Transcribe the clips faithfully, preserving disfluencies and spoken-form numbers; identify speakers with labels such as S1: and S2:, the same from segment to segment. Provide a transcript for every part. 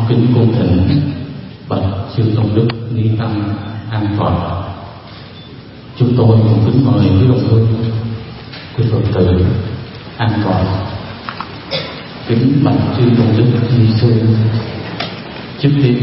S1: kính cung thỉnh bạch chư tôn đức ni tăng an toàn. Chúng tôi cũng kính mời quý đồng hương, quý Phật tử an toàn. Kính bạch chư tôn đức ni sư. Trước tiên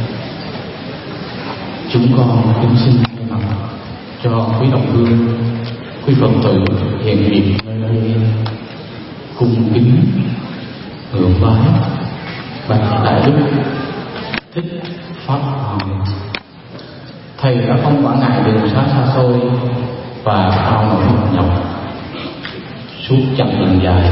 S1: chúng con kính xin thay mặt cho quý đồng hương, quý Phật tử hiện diện nơi đây cung kính ngưỡng vái bạch đại đức Thích Pháp Hoàng. Thầy đã không quản ngại đường xá xa xôi và bao nỗi nhọc suốt chặng đường dài,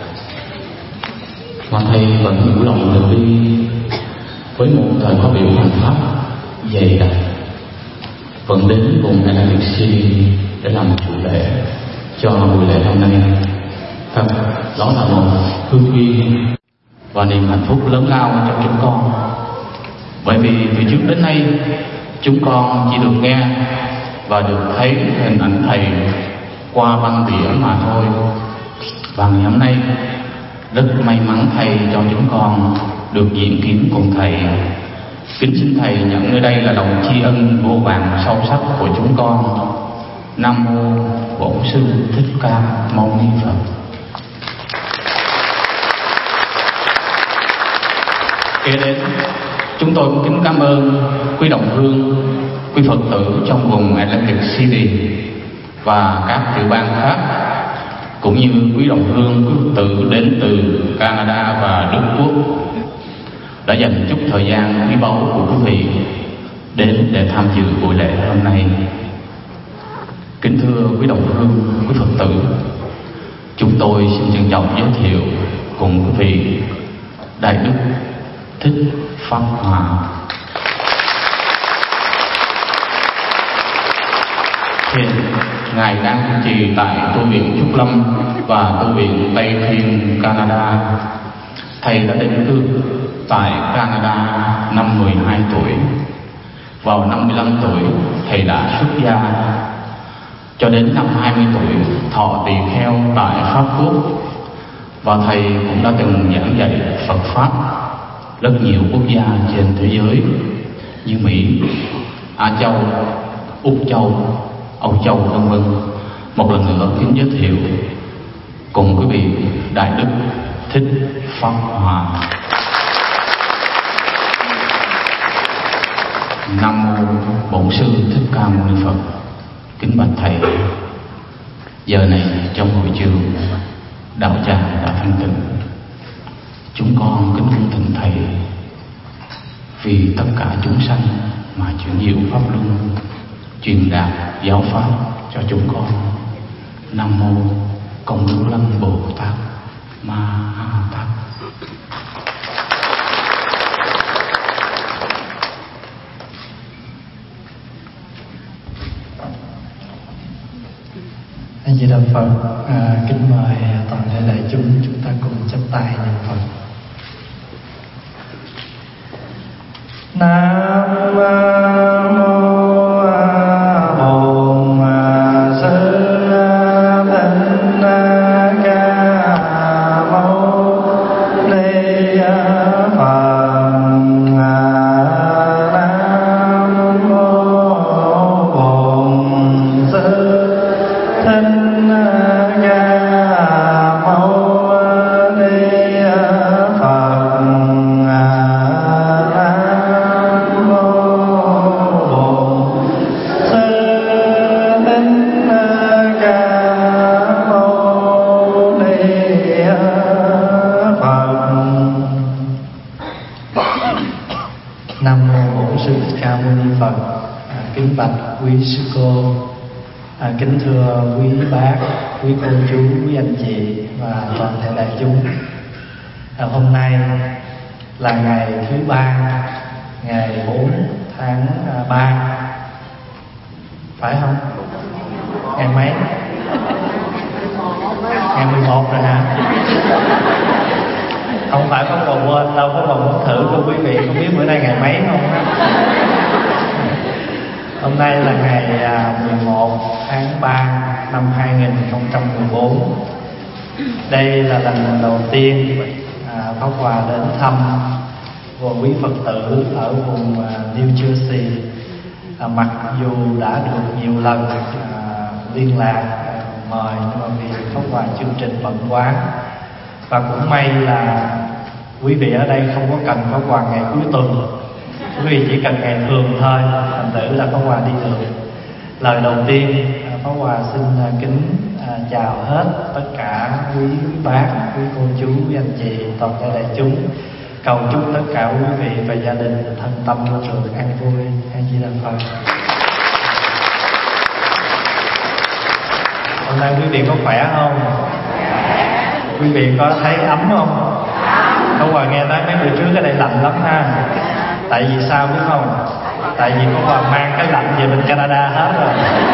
S1: mà thầy vẫn đủ lòng từ bi với một thời khóa biểu hành pháp dày đặc, vẫn đến vùng Đại Liệt Si để làm chủ lễ cho buổi lễ hôm nay. Thật, đó là một hương duyên và niềm hạnh phúc lớn lao cho chúng con, bởi vì từ trước đến nay chúng con chỉ được nghe và được thấy hình ảnh thầy qua băng đĩa mà thôi. Và ngày hôm nay rất may mắn thầy cho chúng con được diện kiến cùng thầy. Kính xin thầy nhận nơi đây là lòng tri ân vô vàn sâu sắc của chúng con. Nam mô Bổn Sư Thích Ca Mâu Ni Phật. Kế đến, chúng tôi cũng kính cảm ơn quý đồng hương, quý Phật tử trong vùng Atlantic City và các tiểu bang khác, cũng như quý đồng hương, quý Phật tử đến từ Canada và Đức Quốc đã dành chút thời gian quý báu của quý vị đến để tham dự buổi lễ hôm nay. Kính thưa quý đồng hương, quý Phật tử, chúng tôi xin trân trọng giới thiệu cùng quý vị Đại đức Thích Pháp Hòa. Hiện ngài đang chủ trì tại tu viện Trúc Lâm và tu viện Tây Thiên, Canada. Thầy đã định cư tại Canada năm mười hai tuổi. Vào năm mươi lăm tuổi, thầy đã xuất gia. Cho đến năm hai mươi tuổi, thọ tỳ kheo tại Pháp Quốc. Và thầy cũng đã từng giảng dạy Phật Pháp rất nhiều quốc gia trên thế giới như Mỹ, Á Châu, Úc Châu, Âu Châu, vân vân. Một lần nữa kính giới thiệu cùng quý vị Đại đức Thích Pháp Hòa. Nam mô Bổn Sư Thích Ca Mâu Ni Phật. Kính bạch thầy, giờ này trong hội trường đạo tràng đã thanh tịnh, chúng con kính cung thỉnh thầy vì tất cả chúng sanh mà chuyển diệu pháp luân, truyền đạt giáo pháp cho chúng con. Nam mô Công Đức Lâm Bồ Tát Ma Ha Tát.
S2: A Di Đà Phật. À, kính mời toàn thể đại chúng chúng ta cùng chắp tay niệm Phật. Nam mô quý sư cô, à, kính thưa quý bác, quý cô chú, quý anh chị và toàn thể đại chúng. À, hôm nay là ngày thứ ba, ngày bốn tháng ba, phải không? Ngày mấy? Ngày mười một rồi hả? Không phải có còn quên đâu, có còn muốn thử cho quý vị không biết bữa nay ngày mấy không? Hôm nay là ngày mười một tháng ba năm hai nghìn không trăm mười bốn. Đây là lần đầu tiên à, Pháp Hòa đến thăm của quý Phật tử ở vùng New Jersey, à, mặc dù đã được nhiều lần à, liên lạc à, mời, nhưng mà vì Pháp Hòa chương trình bận quá, và cũng may là quý vị ở đây không có cần Pháp Hòa ngày cuối tuần, quý vị chỉ cần ngày thường thôi, thành thử là Pháp Hòa đi được. Lời đầu tiên Pháp Hòa xin kính à, chào hết tất cả quý bác, quý cô chú, quý anh chị, toàn thể đại chúng. Cầu chúc tất cả quý vị và gia đình thân tâm môi trường an vui. A Di Đà Phật. Hôm nay quý vị có khỏe không? Quý vị có thấy ấm không? Pháp Hòa nghe nói mấy bữa trước ở đây lạnh lắm ha. Tại vì sao biết không? Tại vì Pháp Hòa mang cái lạnh về bên Canada hết rồi.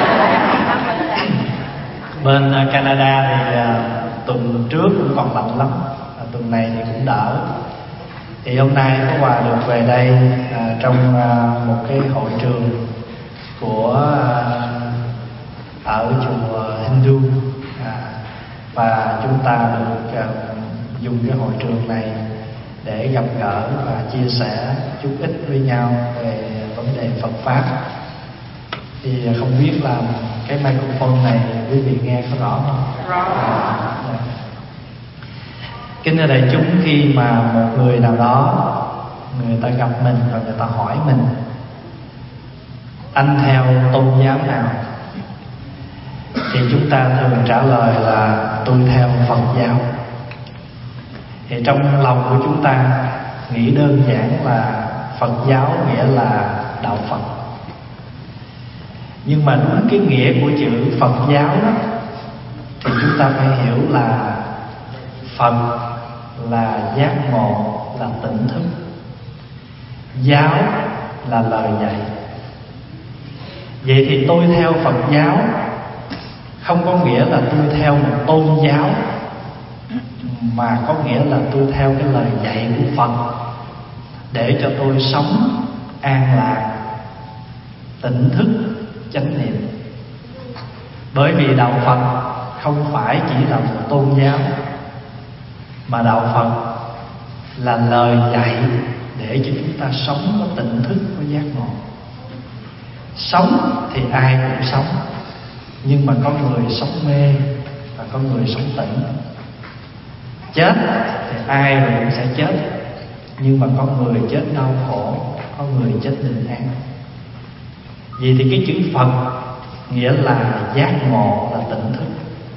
S2: Bên Canada thì uh, tuần trước cũng còn lạnh lắm, à, tuần này thì cũng đỡ. Thì hôm nay Pháp Hòa được về đây uh, trong uh, một cái hội trường của uh, ở chùa Hindu, uh, và chúng ta được uh, dùng cái hội trường này để gặp gỡ và chia sẻ chút ít với nhau về vấn đề Phật pháp. Thì không biết là cái microphone này quý vị nghe có rõ không? Rõ. À, dạ. Kính thưa đại chúng, khi mà một người nào đó người ta gặp mình và người ta hỏi mình: anh theo tôn giáo nào? Thì chúng ta thường trả lời là tôi theo Phật giáo. Thì trong lòng của chúng ta nghĩ đơn giản là Phật giáo nghĩa là đạo Phật. Nhưng mà đúng cái nghĩa của chữ Phật giáo đó, thì chúng ta phải hiểu là Phật là giác ngộ, là tỉnh thức. Giáo là lời dạy. Vậy thì tôi theo Phật giáo không có nghĩa là tôi theo một tôn giáo, mà có nghĩa là tôi theo cái lời dạy của Phật để cho tôi sống an lạc, tỉnh thức, chánh niệm. Bởi vì đạo Phật không phải chỉ là một tôn giáo, mà đạo Phật là lời dạy để cho chúng ta sống có tỉnh thức, có giác ngộ. Sống thì ai cũng sống, nhưng mà có người sống mê và có người sống tỉnh. Chết thì ai rồi cũng sẽ chết, nhưng mà có người chết đau khổ, có người chết bình an. Vì thì cái chữ Phật nghĩa là giác ngộ, là tỉnh thức.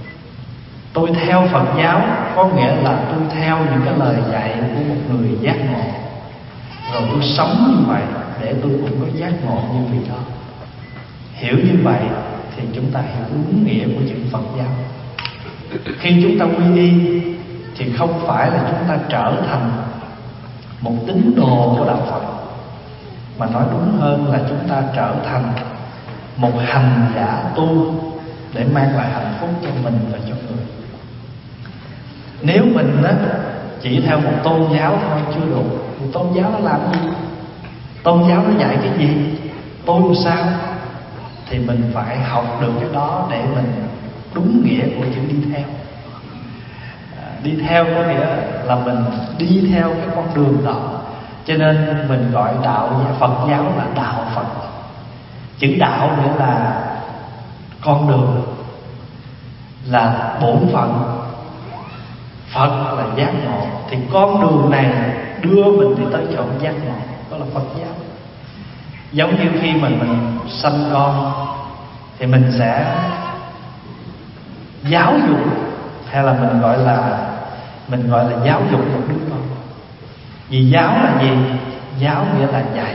S2: Tôi theo Phật giáo có nghĩa là tôi theo những cái lời dạy của một người giác ngộ, rồi tôi sống như vậy để tôi cũng có giác ngộ như vị đó. Hiểu như vậy thì chúng ta hiểu đúng nghĩa của chữ Phật giáo. Khi chúng ta quy y thì không phải là chúng ta trở thành một tín đồ của đạo Phật, mà nói đúng hơn là chúng ta trở thành một hành giả tu để mang lại hạnh phúc cho mình và cho người. Nếu mình á, chỉ theo một tôn giáo thôi chưa đủ. Một tôn giáo nó làm gì? Tôn giáo nó dạy cái gì? Tôi làm sao? Thì mình phải học được cái đó để mình đúng nghĩa của chữ đi theo. à, Đi theo có nghĩa là mình đi theo cái con đường đó. Cho nên mình gọi đạo Phật giáo là đạo Phật. Chữ đạo nghĩa là con đường, là bổn phận. Phật là giác ngộ, thì con đường này đưa mình đi tới chỗ giác ngộ, đó là Phật giáo. Giống như khi mình mình sanh con thì mình sẽ giáo dục, hay là mình gọi là mình gọi là giáo dục một đứa con. Vì giáo là gì? Giáo nghĩa là dạy.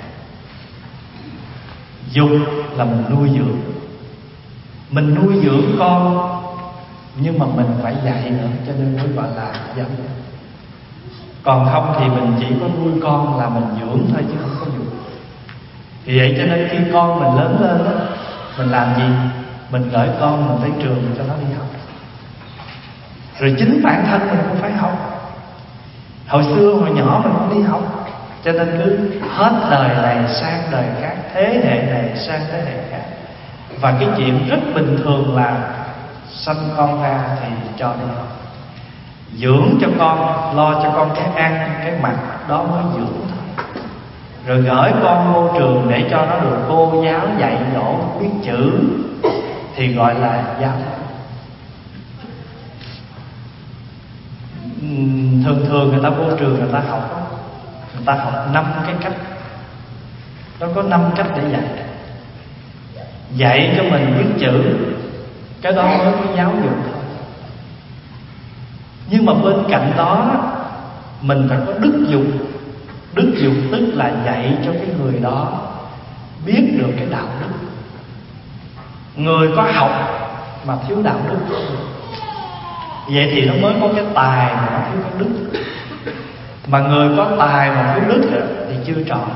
S2: Dục là mình nuôi dưỡng. Mình nuôi dưỡng con, nhưng mà mình phải dạy nữa, cho nên mới gọi là giáo. Còn không thì mình chỉ có nuôi con là mình dưỡng thôi, chứ không có dục. Vì vậy cho nên khi con mình lớn lên đó, mình làm gì? Mình gửi con mình tới trường cho nó đi học. Rồi chính bản thân mình cũng phải học. Hồi xưa hồi nhỏ mình cũng đi học, cho nên cứ hết đời này sang đời khác, thế hệ này sang thế hệ khác. Và cái chuyện rất bình thường là sanh con ra thì cho đi học. dưỡng cho con, lo cho con cái ăn, cái mặc, đó mới dưỡng thôi. Rồi gửi con vô trường để cho nó được cô giáo dạy dỗ biết chữ thì gọi là giáo. Thường thường người ta vô trường người ta học, người ta học năm cái cách. Nó có năm cách để dạy. Dạy cho mình biết chữ, cái đó mới có giáo dục thôi. Nhưng mà bên cạnh đó mình phải có đức dục. Đức dục tức là dạy cho cái người đó biết được cái đạo đức. Người có học mà thiếu đạo đức, vậy thì nó mới có cái tài mà nó thiếu cái đức. Mà người có tài mà thiếu đức thì chưa trọn.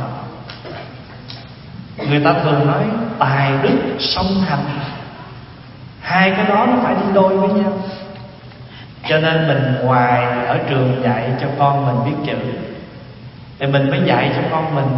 S2: Người ta thường nói tài đức song hành, hai cái đó nó phải đi đôi với nhau. Cho nên mình ngoài ở trường dạy cho con mình biết chữ thì mình mới dạy cho con mình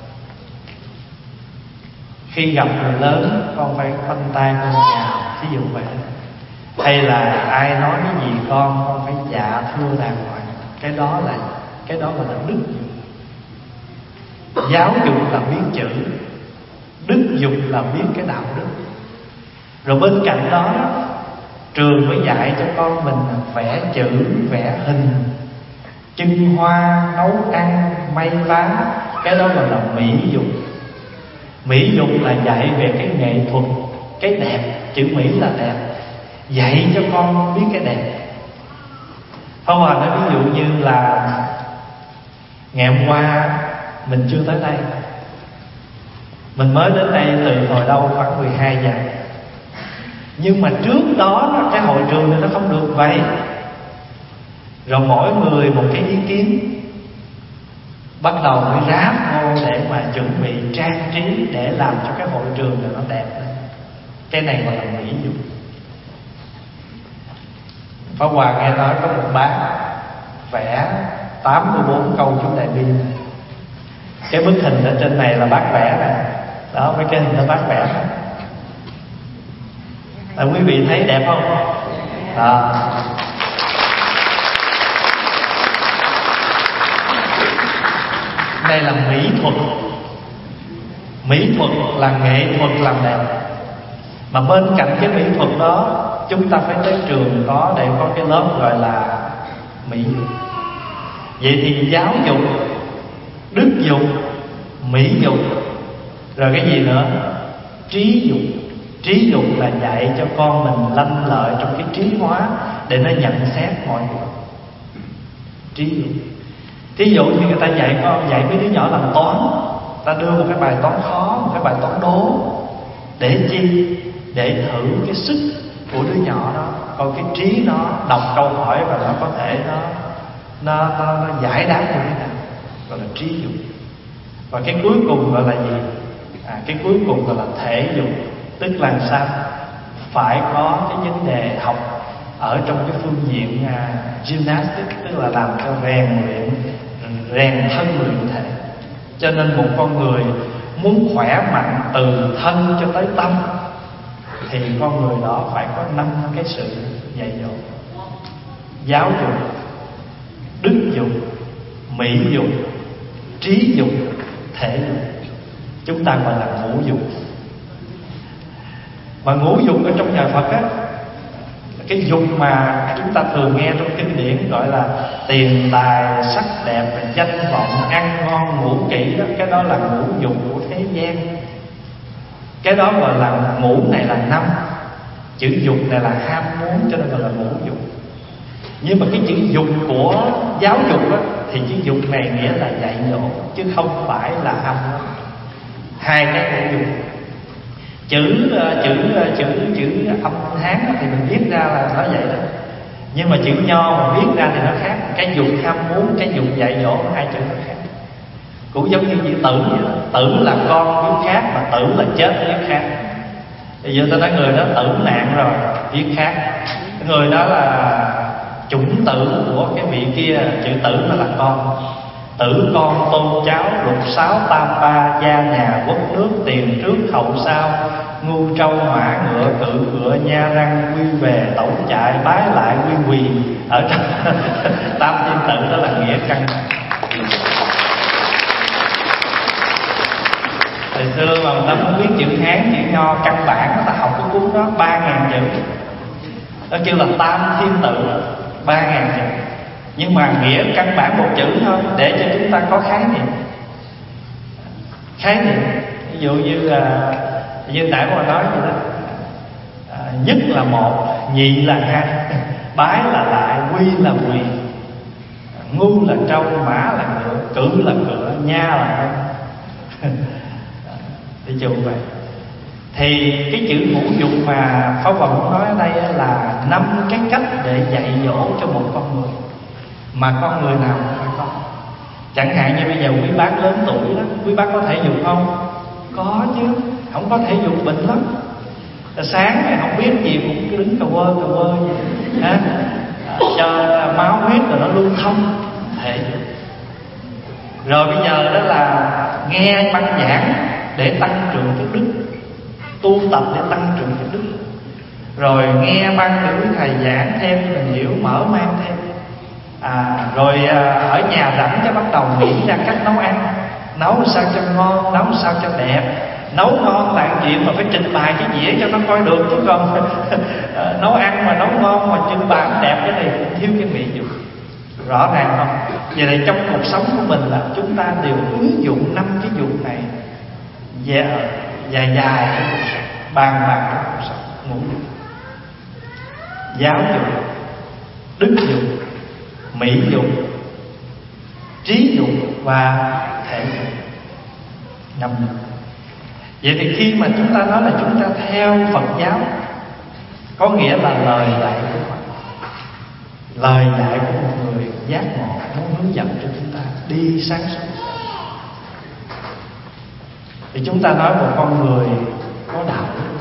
S2: khi gặp người lớn con phải khoanh tay con chào, ví dụ vậy. Hay là ai nói cái gì con con phải dạ thưa đàng hoàng. Cái đó là cái đó là đức dục. Giáo dục là biết chữ, đức dục là biết cái đạo đức. Rồi bên cạnh đó trường mới dạy cho con mình vẽ chữ, vẽ hình, trưng hoa, nấu ăn, may vá. Cái đó gọi là mỹ dục. Mỹ dục là dạy về cái nghệ thuật, cái đẹp. Chữ mỹ là đẹp, dạy cho con biết cái đẹp. Pháp Hòa nói ví dụ như là ngày hôm qua mình chưa tới đây, mình mới đến đây từ hồi đâu khoảng mười hai giờ. Nhưng mà trước đó cái hội trường này nó không được vậy. Rồi mỗi người một cái ý kiến, bắt đầu mới ráp vô để mà chuẩn bị trang trí để làm cho cái hội trường này nó đẹp. Cái này gọi là mỹ dục. Pháp Hòa nghe nói có một bác vẽ tám mươi bốn câu chú Đại Bi. Cái bức hình ở trên này là bác vẽ nè. Đó, mấy cái hình đó bác vẽ. À, quý vị thấy đẹp không? À. Đây là mỹ thuật. Mỹ thuật là nghệ thuật làm đẹp. Mà bên cạnh cái mỹ thuật đó, chúng ta phải tới trường có để có cái lớp gọi là mỹ dục. Vậy thì giáo dục, đức dục, mỹ dục, rồi cái gì nữa? Trí dục. Trí dục là dạy cho con mình lanh lợi trong cái trí hóa để nó nhận xét mọi người. Trí dục. Thí dụ như người ta dạy con, dạy mấy đứa nhỏ làm toán, ta đưa một cái bài toán khó, một cái bài toán đố. Để chi? Để thử cái sức của đứa nhỏ đó, coi cái trí nó đọc câu hỏi và nó có thể nó nó, nó, nó giải đáp như thế nào. Gọi là trí dục. Và cái cuối cùng gọi là gì? À, cái cuối cùng gọi là thể dục. Tức là sao? Phải có cái vấn đề học ở trong cái phương diện à, gymnastics, tức là làm cho rèn luyện, rèn thân luyện thể. Cho nên một con người muốn khỏe mạnh từ thân cho tới tâm thì con người đó phải có năm cái sự dạy dỗ: giáo dục, đức dục, mỹ dục, trí dục, thể dục. Chúng ta gọi là ngũ dục. Mà ngũ dục ở trong nhà Phật á, cái dục mà chúng ta thường nghe trong kinh điển gọi là tiền tài sắc đẹp, danh vọng, ăn ngon ngủ kỹ đó, cái đó là ngũ dục của thế gian. Cái đó gọi là ngũ này là năm, chữ dục này là ham muốn, cho nên gọi là ngũ dục. Nhưng mà cái chữ dục của giáo dục á, thì chữ dục này nghĩa là dạy dỗ, chứ không phải là âm. Hai cái ngũ dục. Chữ chữ chữ chữ âm Hán thì mình viết ra là nó vậy đó, nhưng mà chữ Nho mà viết ra thì nó khác. Cái dục ham muốn, cái dục dạy dỗ, hai chữ nó khác. Cũng giống như chữ tử vậy đó. Tử là con viết khác, mà tử là chết viết khác. Bây giờ ta nói người đó tử nạn rồi viết khác, người đó là chủng tử của cái vị kia, chữ tử nó là con. tử con tôn cháu, lục sáu tam ba, gia nhà quốc nước, tiền trước hậu sau, ngu trâu mã ngựa cự ngựa, nha răng quy về tẩu chạy, bái lại quy quỳ. Ở trong tam thiên tự đó là nghĩa căn. Thời xưa mà người ta muốn biết chữ Hán, chữ Nho căn bản, người ta học cái cuốn đó ba ngàn chữ, nó kêu là tam thiên tự, ba ngàn chữ. Nhưng mà nghĩa căn bản một chữ thôi, để cho chúng ta có khái niệm. Khái niệm ví dụ như là như nãy mà nói vậy đó, à, nhất là một, nhị là hai, bái là lại, quy là quỳ, ngu là trâu, mã là ngựa, cự là cửa, nha là răng. Thì chịu vậy. Thì cái chữ ngũ dục mà Pháp Hòa muốn nói ở đây là năm cái cách để dạy dỗ cho một con người, mà con người nào cũng phải có. Chẳng hạn như bây giờ quý bác lớn tuổi đó, quý bác có thể dục không? Có chứ, không có thể dục bệnh lắm. Sáng này không biết gì cũng cứ đứng cà quơ cà quơ vậy ha, cho máu huyết rồi nó lưu thông thể. Rồi bây giờ đó là nghe băng giảng để tăng trưởng cái đức, tu tập để tăng trưởng cái đức. Rồi nghe băng để quý thầy giảng thêm mình hiểu, mở mang thêm. À, rồi à, ở nhà rảnh cho bắt đầu nghĩ ra cách nấu ăn, nấu sao cho ngon, nấu sao cho đẹp. Nấu ngon là chuyện mà phải trình bày cái dĩa cho nó coi được, chứ còn nấu ăn mà nấu ngon mà trình bày đẹp, cái này cũng thiếu cái mỹ dục. Rõ ràng không? Vậy này trong cuộc sống của mình là chúng ta đều ứng dụng năm cái dục này dài dài dài bàn bạc trong cuộc sống. Ngũ dục, giáo dục, đức dục, mỹ dục, trí dục và thể dục. Năm dục. Vậy thì khi mà chúng ta nói là chúng ta theo Phật giáo, có nghĩa là lời dạy của Phật, lời dạy của một người giác ngộ muốn hướng dẫn cho chúng ta đi sáng suốt. Thì chúng ta nói một con người có đạo đức.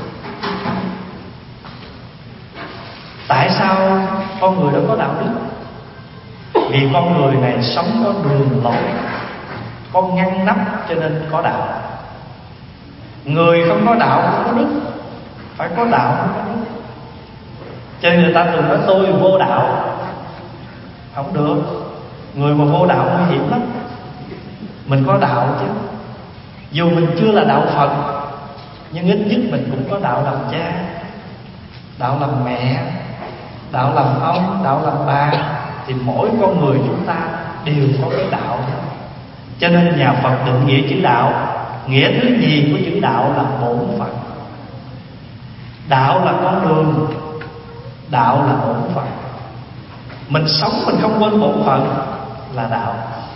S2: Tại sao con người đó có đạo đức? Vì con người này sống có đường lối, có ngăn nắp, cho nên có đạo. Người không có đạo không có đức, phải có đạo không có đức. Cho nên người ta thường nói tôi vô đạo. Không được. Người mà vô đạo nguy hiểm lắm. Mình có đạo chứ. Dù mình chưa là đạo Phật, nhưng ít nhất mình cũng có đạo làm cha, đạo làm mẹ, đạo làm ông, đạo làm bà. Thì mỗi con người chúng ta đều có cái đạo đó. Cho nên nhà Phật định nghĩa chữ đạo, nghĩa thứ nhì của chữ đạo là bổn phận. Đạo là con đường, đạo là bổn phận. Mình sống mình không quên bổn phận là đạo.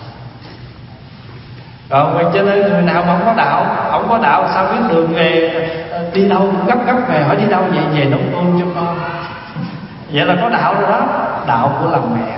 S2: Rồi cho nên người nào mà không có đạo, không có đạo sao biết đường về, đi đâu gấp gấp về hỏi đi đâu vậy, về nấu cơm cho con. Vậy là có đạo rồi đó, đạo của làm mẹ.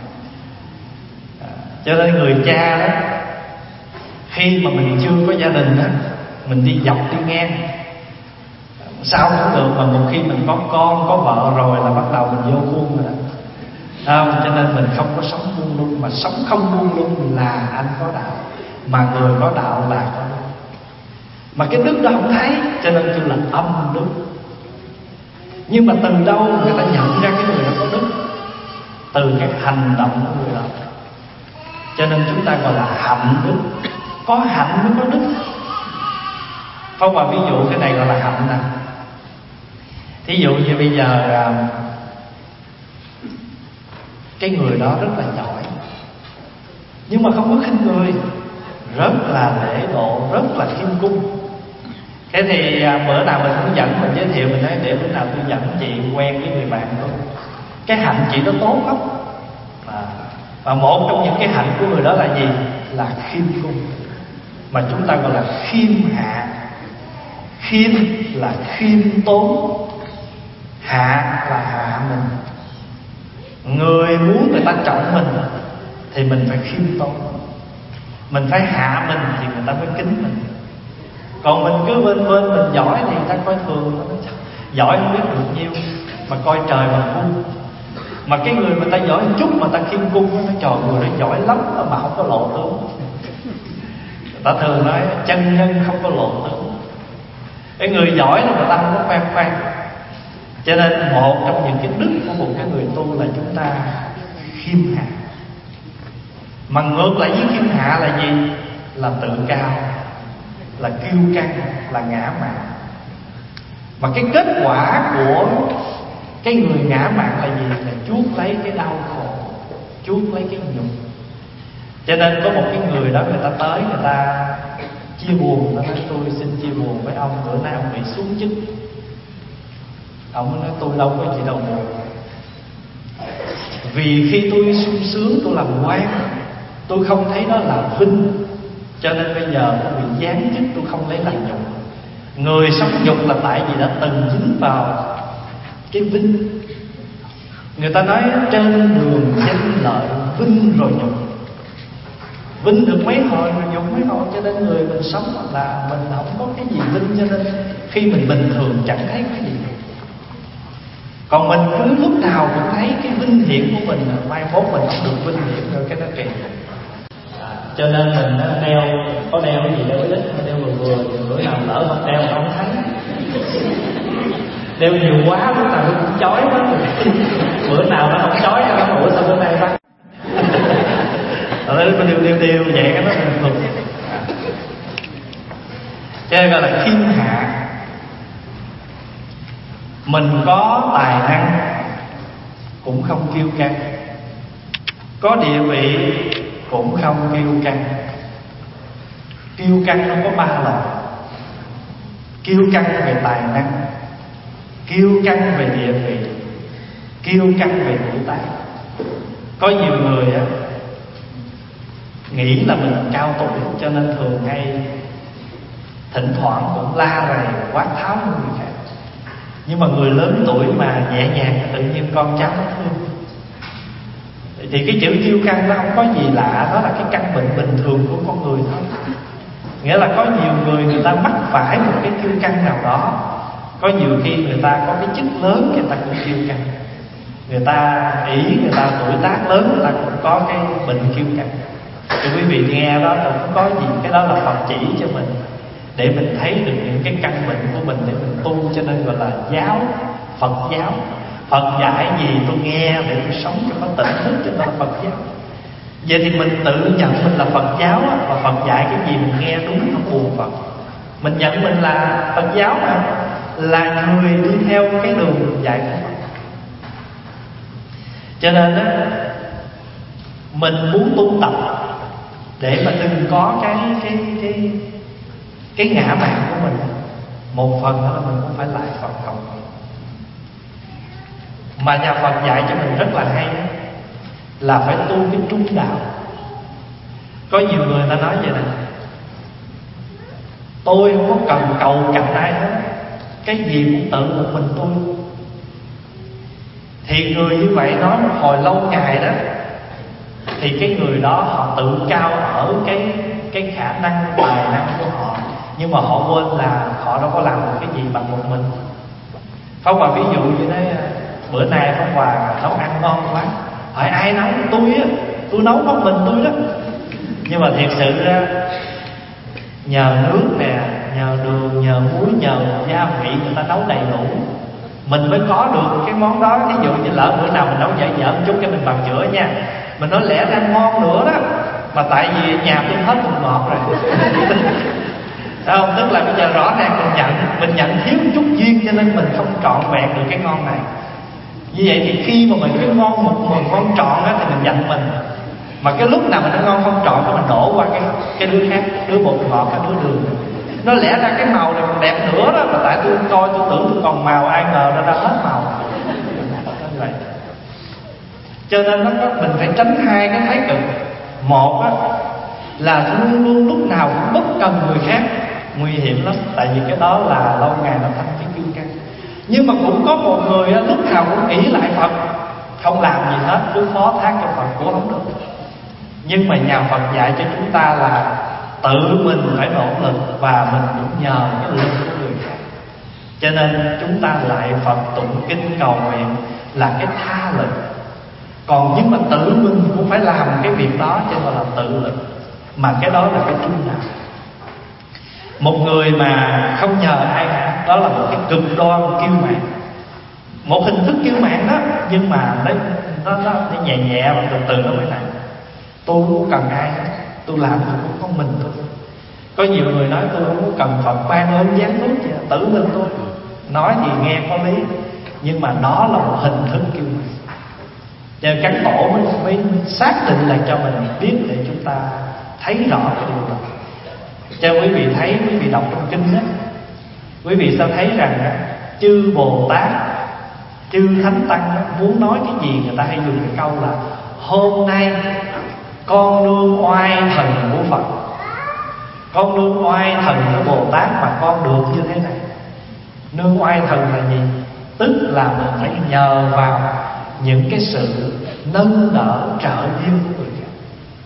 S2: Cho nên người cha đó, khi mà mình chưa có gia đình đó, mình đi dọc đi ngang sao cũng được, mà một khi mình có con có vợ rồi là bắt đầu mình vô khuôn rồi đó. Không, cho nên mình không có sống buông lung, mà sống không buông lung là anh có đạo, mà người có đạo là có đức. Mà cái đức đó không thấy, cho nên kêu là âm đức. Nhưng mà từ đâu người ta nhận ra cái người đó có đức? Từ cái hành động của người đó. Cho nên chúng ta gọi là hạnh đức. Có hạnh mới có đức. Phong vào ví dụ cái này gọi là hạnh nè. Thí dụ như bây giờ cái người đó rất là giỏi, nhưng mà không có khinh người, rất là lễ độ, rất là khiêm cung. Thế thì bữa nào mình hướng dẫn, mình giới thiệu, mình nói để bữa nào tôi dẫn chị quen với người bạn tôi, cái hạnh chị nó tốt lắm. à, Và một trong những cái hạnh của người đó là gì? Là khiêm cung. Mà chúng ta gọi là khiêm hạ. Khiêm là khiêm tốn, hạ là hạ mình. Người muốn người ta trọng mình thì mình phải khiêm tốn, mình phải hạ mình thì người ta mới kính mình. Còn mình cứ bên bên mình giỏi thì người ta coi thường, giỏi không biết được nhiêu, mà coi trời bằng vuông. Mà cái người mà ta giỏi một chút mà ta khiêm cung, nó trời người nó giỏi lắm mà không có lộ tướng. Ta thường nói chân nhân không có lộ tướng. Cái người giỏi là người ta không có khoe khoang. Cho nên một trong những cái đức của một cái người tu là chúng ta khiêm hạ. Mà ngược lại với khiêm hạ là gì? Là tự cao, là kiêu căng, là ngã mạn. Mà cái kết quả của cái người ngã mạn là gì? Là chuốc lấy cái đau khổ, chuốc lấy cái nhục. Cho nên có một cái người đó, người ta tới, người ta chia buồn. Nó nói tôi xin chia buồn với ông, bữa nay ông bị xuống chức. Ông nói tôi đâu có gì đâu buồn. Vì khi tôi sung sướng, tôi làm quan, tôi không thấy đó là vinh, cho nên bây giờ tôi bị giáng chức, tôi không lấy làm nhục. Người sống nhục là tại vì đã từng dính vào cái vinh. Người ta nói trên đường danh lợi, vinh rồi nhục. Vinh được mấy hồi rồi nhục mấy hồi. Cho nên người mình sống là mình không có cái gì vinh. Cho nên khi mình bình thường chẳng thấy cái gì. Còn mình cứ lúc nào cũng thấy cái vinh hiển của mình, mai mốt mình không được vinh hiển rồi cái nó kỳ.
S3: Cho nên mình đeo, có đeo cái gì đeo ít, đeo vừa vừa, bữa nào lỡ không đeo không thắng. Đeo nhiều quá lúc nào nó cũng chói hết. Bữa nào nó không chói nó ủa sao bữa nay bắt.
S2: Rồi nó đều đều đều vậy cái nó bình thường. Cho nên gọi là khiêm hạ. Mình có tài năng cũng không kiêu căng, có địa vị cũng không kiêu căng. Kiêu căng nó có ba loại: kiêu căng về tài năng, kiêu căng về địa vị, kiêu căng về tuổi tác. Có nhiều người á nghĩ là mình cao tuổi, cho nên thường hay thỉnh thoảng cũng la rầy quát tháo người khác. Nhưng mà người lớn tuổi mà nhẹ nhàng, tự nhiên con cháu nó thương. Thì cái chữ kiêu căng nó không có gì lạ, đó là cái căn bệnh bình thường của con người thôi. Nghĩa là có nhiều người người ta mắc phải một cái kiêu căng nào đó. Có nhiều khi người ta có cái chức lớn, người ta cũng kiêu căng. Người ta ý, người ta tuổi tác lớn, người ta cũng có cái bệnh kiêu căng. Thì quý vị nghe đó cũng có gì, cái đó là Phật chỉ cho mình, để mình thấy được những cái căn bệnh của mình để mình tu. Cho nên gọi là giáo, Phật giáo. Phật dạy gì tôi nghe để tôi sống cho có tỉnh thức, cho nên là Phật giáo. Vậy thì mình tự nhận mình là Phật giáo, và Phật dạy cái gì mình nghe đúng không buồn Phật. Mình nhận mình là Phật giáo mà, là người đi theo cái đường dạy của Phật. Cho nên đó, mình muốn tu tập để mà đừng có cái cái cái cái ngã mạn của mình. Một phần đó là mình cũng phải lại Phật học. Mà nhà Phật dạy cho mình rất là hay, là phải tu cái trung đạo. Có nhiều người ta nói vậy này: tôi không có cần cầu cạnh ai hết, cái gì cũng tự một mình tôi. Thì người như vậy nói một hồi lâu ngày đó, thì cái người đó họ tự cao ở cái cái khả năng tài năng của họ, nhưng mà họ quên là họ đâu có làm được cái gì bằng một mình. Pháp Hòa ví dụ như thế, bữa nay Pháp Hòa nấu ăn ngon quá, hỏi ai nấu? Tôi á, tôi nấu có mình tôi đó. Nhưng mà thiệt sự ra nhờ nước nè, nhờ đường, nhờ muối, nhờ gia vị người ta nấu đầy đủ, mình mới có được cái món đó. Ví dụ như lỡ bữa nào mình nấu dở dở một chút cái mình bào chữa nha, mình nói lẽ ra ngon nữa đó, mà tại vì nhà tôi hết cùng ngọt rồi. Thấy không? Tức là bây giờ rõ ràng mình nhận mình nhận thiếu một chút duyên, cho nên mình không trọn vẹn được cái ngon này. Như vậy thì khi mà mình cái ngon một mình ngon trọn á thì mình giận mình. Mà cái lúc nào mình nó ngon không trọn, cái mình đổ qua cái cái đứa khác, đứa bột ngọt, cái đứa đường. Nó lẽ ra cái màu này còn đẹp nữa đó, mà tại tôi coi tôi tưởng tôi còn màu, ai ngờ nó ra hết màu. Như vậy. Cho nên nó có, mình phải tránh hai cái thái cực. Một á, là luôn luôn lúc nào cũng bất cần người khác, nguy hiểm lắm. Tại vì cái đó là lâu ngày nó thành cái kiêu căng. Nhưng mà cũng có một người á, lúc nào cũng nghĩ lại Phật, không làm gì hết, cứ phó thác cho Phật cũng không được. Nhưng mà nhà Phật dạy cho chúng ta là tự mình phải nỗ lực, và mình cũng nhờ cái lực của người khác. Cho nên chúng ta lại Phật tụng kinh cầu nguyện là cái tha lực. Còn nhưng mà tự mình cũng phải làm cái việc đó, chứ gọi là tự lực. Mà cái đó là cái trung đạo. Một người mà không nhờ ai cả, đó là một cái cực đoan kiêu mạn, một hình thức kiêu mạn đó. Nhưng mà nó nó, nó, nó nhẹ nhẹ và từ từ nó mới nặng. Tôi không có cần ai hết, tôi làm tôi cũng có mình tôi. Có nhiều người nói tôi không có cần Phật ban ơn giáng phước gì, tự mình tôi. Nói thì nghe có lý, nhưng mà đó là một hình thức kiêu mạn. Cho cán bộ mới, mới xác định lại cho mình biết để chúng ta thấy rõ cái điều đó. Cho quý vị thấy, quý vị đọc trong kinh đó, quý vị sẽ thấy rằng chư Bồ Tát, chư Thánh Tăng đó, muốn nói cái gì người ta hay dùng cái câu là hôm nay con nương oai thần của Phật, con nương oai thần của Bồ Tát mà con được như thế này. Nương oai thần là gì? Tức là mình phải nhờ vào những cái sự nâng đỡ trợ duyên của người khác.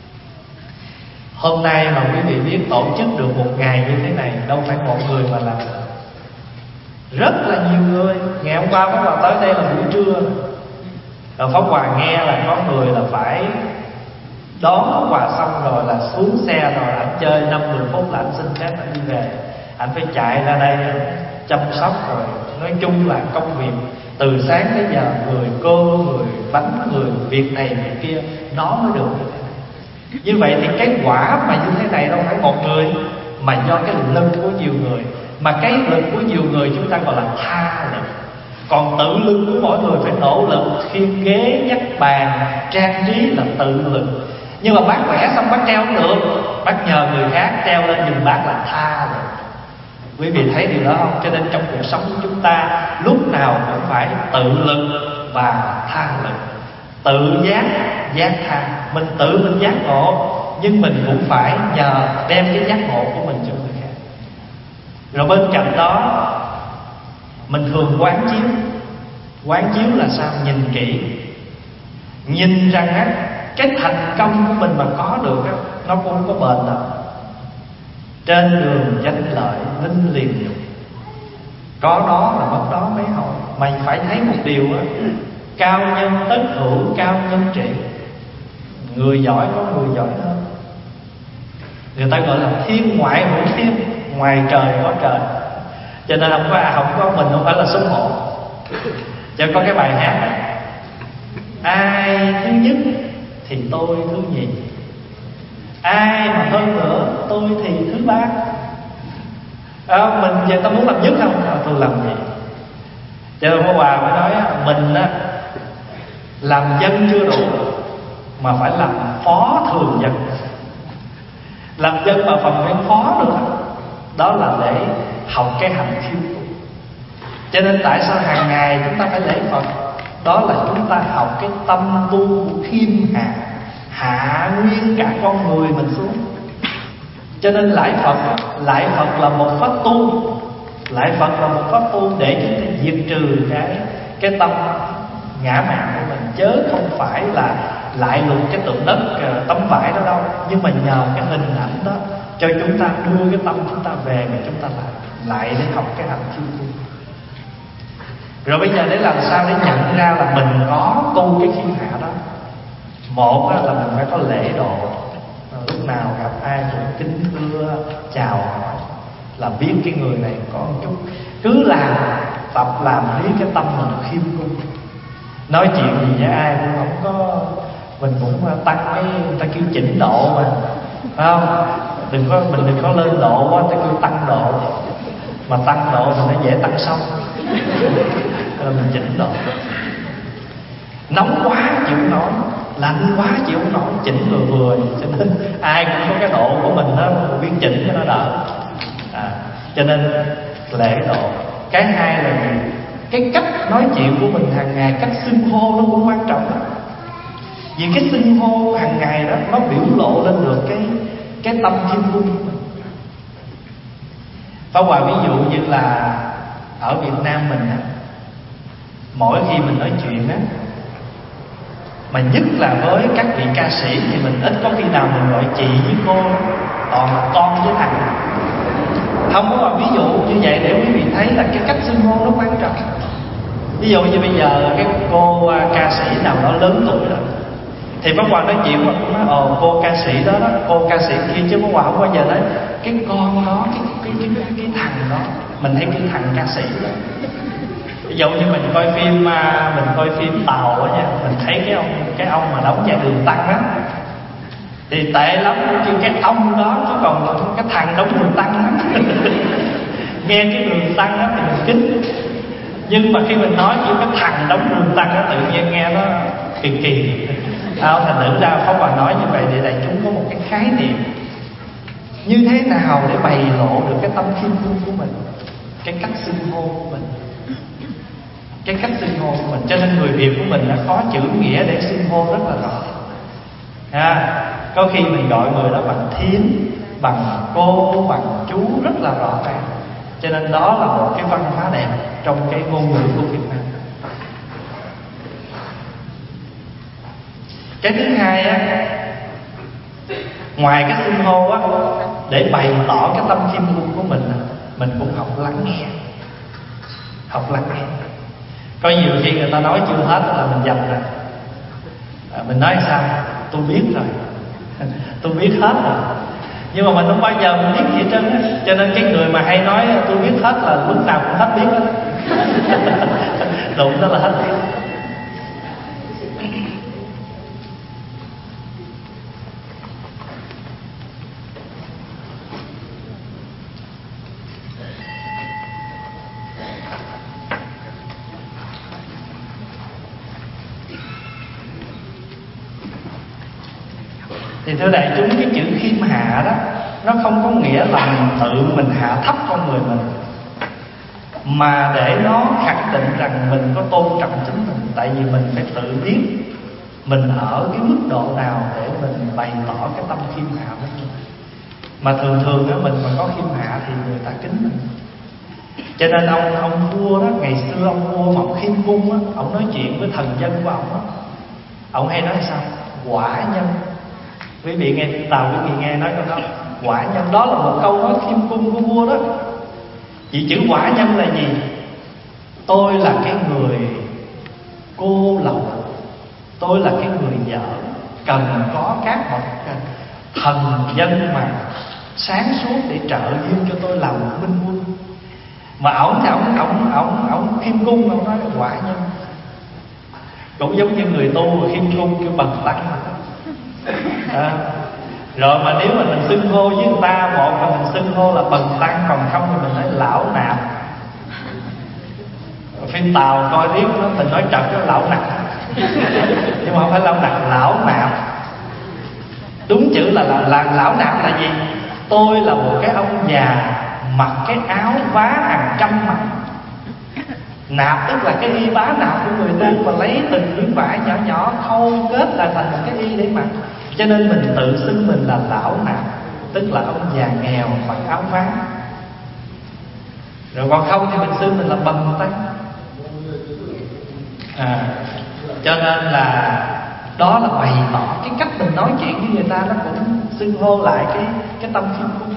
S2: Hôm nay mà quý vị biết tổ chức được một ngày như thế này, đâu phải một người mà làm, rất là nhiều người. Ngày hôm qua Pháp Hòa tới đây là buổi trưa, rồi Pháp Hòa nghe là có người là phải đón Pháp Hòa xong rồi là xuống xe rồi anh chơi năm mười phút là anh xin phép anh đi về. Anh phải chạy ra đây chăm sóc rồi. Nói chung là công việc từ sáng tới giờ, người cô, người bánh, người việc này việc kia, nó mới được như thế này. Như vậy thì cái quả mà như thế này đâu phải một người, mà do cái lực của nhiều người. Mà cái lực của nhiều người chúng ta gọi là tha lực. Còn tự lực của mỗi người phải nỗ lực, khiêng ghế, nhắc bàn, trang trí là tự lực. Nhưng mà bác vẽ xong bác treo không được, bác nhờ người khác treo lên giùm bác là tha lực. Quý vị thấy điều đó không? Cho nên trong cuộc sống của chúng ta lúc nào cũng phải tự lực và tha lực. Tự giác, giác tha. Mình tự mình giác ngộ, nhưng mình cũng phải nhờ đem cái giác ngộ của mình cho người khác. Rồi bên cạnh đó mình thường quán chiếu. Quán chiếu là sao? Nhìn kỹ, nhìn rằng á, cái thành công của mình mà có được á, nó cũng không có bền đâu. Trên đường danh lợi linh liền dục, có đó là mất đó mấy hồi. Mày phải thấy một điều á, cao nhân tất hữu cao nhân trị. Người giỏi có người giỏi hơn. Người ta gọi là thiên ngoại hữu thiên, ngoài trời có trời. Cho nên không có không có mình không phải là số một. Cho có cái bài hát này, ai thứ nhất thì tôi thứ nhì, ai mà hơn nữa tôi thì thứ ba. À, mình giờ ta muốn làm nhất không? À, tôi làm gì? Cho nên Pháp Hòa mới nói mình á, làm dân chưa đủ mà phải làm phó thường dân. Làm dân mà phần phải phó được, đó là để học cái hành khiêm cung. Cho nên tại sao hàng ngày chúng ta phải lễ Phật? Đó là chúng ta học cái tâm tu khiêm hạ, hạ nguyên cả con người mình xuống. Cho nên lạy Phật, lạy Phật là một pháp tu, lạy Phật là một pháp tu để chúng ta diệt trừ cái cái tâm ngã mạn của mình, chớ không phải là lại lục cái tượng đất tấm vải đó đâu. Nhưng mà nhờ cái hình ảnh đó cho chúng ta đưa cái tâm chúng ta về mà chúng ta lại lại để học cái hành khiêm cung. Rồi bây giờ để làm sao để nhận ra là mình có tu cái khiêm hạ đó? Một là mình phải có lễ độ, lúc nào gặp ai cũng kính thưa chào hỏi, là biết cái người này có một chút. Cứ làm, tập làm lý cái tâm mình khiêm cung. Nói chuyện gì với ai cũng không có, mình cũng tăng cái, người ta kêu chỉnh độ mà, phải không? Đừng có, mình đừng có lên độ quá, người ta kêu tăng độ. Mà tăng độ thì nó dễ tăng xong. Rồi mình chỉnh độ. Nóng quá chịu nổi, lạnh quá chịu nổi, chỉnh vừa vừa. Cho nên ai cũng có cái độ của mình đó, biết chỉnh cho nó đỡ. À, cho nên lễ độ. Cái hai là gì? Cái cách nói chuyện của mình hàng ngày, cách xưng hô nó cũng quan trọng đó. Vì cái xưng hô hàng ngày đó nó biểu lộ lên được cái cái tâm khiêm cung của mình. Pháp Hòa ví dụ như là ở Việt Nam mình á, mỗi khi mình nói chuyện á, mà nhất là với các vị ca sĩ thì mình ít có khi nào mình gọi chị với cô, toàn là con với thằng. Không có ví dụ như vậy để quý vị thấy là cái cách xưng hô nó quan trọng. Ví dụ như bây giờ cái cô ca sĩ nào đó lớn tuổi rồi thì Pháp Hòa nói chuyện mà cũng nói ồ cô ca sĩ đó đó, cô ca sĩ kia, chứ Pháp Hòa không bao giờ nói cái con đó, cái cái cái cái, cái thằng đó. Mình thấy cái thằng ca sĩ đó. Ví dụ như mình coi phim mình coi phim Tàu á nha, mình thấy cái ông cái ông mà đóng vai Đường Tăng á thì tệ lắm, chứ cái ông đó chứ còn cái thằng đóng Đường Tăng á. Nghe cái Đường Tăng á thì mình kính, nhưng mà khi mình nói với cái thằng đóng Đường Tăng á tự nhiên nghe nó kỳ kỳ. À, thành thử ra Pháp Hòa nói như vậy để đại chúng có một cái khái niệm như thế nào để bày lộ được cái tâm khiêm cung của mình, cái cách xưng hô của mình, cái cách xưng hô của mình. Cho nên người Việt của mình đã có chữ nghĩa để xưng hô rất là rõ. À, có khi mình gọi người đó bằng thím, bằng cô, bằng chú rất là rõ ràng. Cho nên đó là một cái văn hóa đẹp trong cái ngôn ngữ của Việt Nam. Cái thứ hai á, ngoài cái xưng hô á, để bày tỏ cái tâm khiêm cung của mình, mình cũng học lắng nghe. Học lắng nghe. Có nhiều khi người ta nói chưa hết là mình dập rồi. À, mình nói sao? Tôi biết rồi. Tôi biết hết rồi. Nhưng mà mình không bao giờ mình biết gì hết trơn á. Cho nên cái người mà hay nói tôi biết hết là lúc nào cũng hết biết hết. Đụng đó là hết biết. Thì thưa đại chúng, cái chữ khiêm hạ đó nó không có nghĩa là mình tự mình hạ thấp con người mình, mà để nó khẳng định rằng mình có tôn trọng chính mình. Tại vì mình phải tự biết mình ở cái mức độ nào để mình bày tỏ cái tâm khiêm hạ của mình. Mà thường thường á, mình mà có khiêm hạ thì người ta kính mình. Cho nên ông ông vua đó, ngày xưa ông vua mà ông khiêm cung á, ông nói chuyện với thần dân của ông á, ông hay nói sao? Quả nhân. Quý vị nghe Tàu, quý vị nghe nói câu đó quả nhân, đó là một câu nói khiêm cung của vua đó. Chỉ chữ quả nhân là gì? Tôi là cái người cô lậu, tôi là cái người vợ cần có các bậc thần dân mà sáng suốt để trợ duyên cho tôi làm minh quân. Mà ổng thì ổng ổng ổng ổng khiêm cung, ổng nói là quả nhân. Cũng giống như người tu mà khiêm cung kêu bần tăng. À, rồi mà nếu mà mình xưng hô với người ta, một là mình xưng hô là bần tăng, còn không thì mình nói lão nạp. Phim Tàu coi riết nó mình nói trật cái lão nạp, nhưng mà không phải lão nạp, lão nạp. Đúng chữ là, là, là lão nạp là gì? Tôi là một cái ông già mặc cái áo vá hàng trăm mặt. Nạp tức là cái y bá nạp của người ta, mà lấy từng miếng vải nhỏ nhỏ khâu kết lại thành một cái y để mặc. Cho nên mình tự xưng mình là lão nạp, tức là ông già nghèo mặc áo vá. Rồi còn không thì mình xưng mình là bần tăng. À, cho nên là đó là bày tỏ cái cách mình nói chuyện với người ta, nó cũng xưng hô lại cái cái tâm khiêm cung.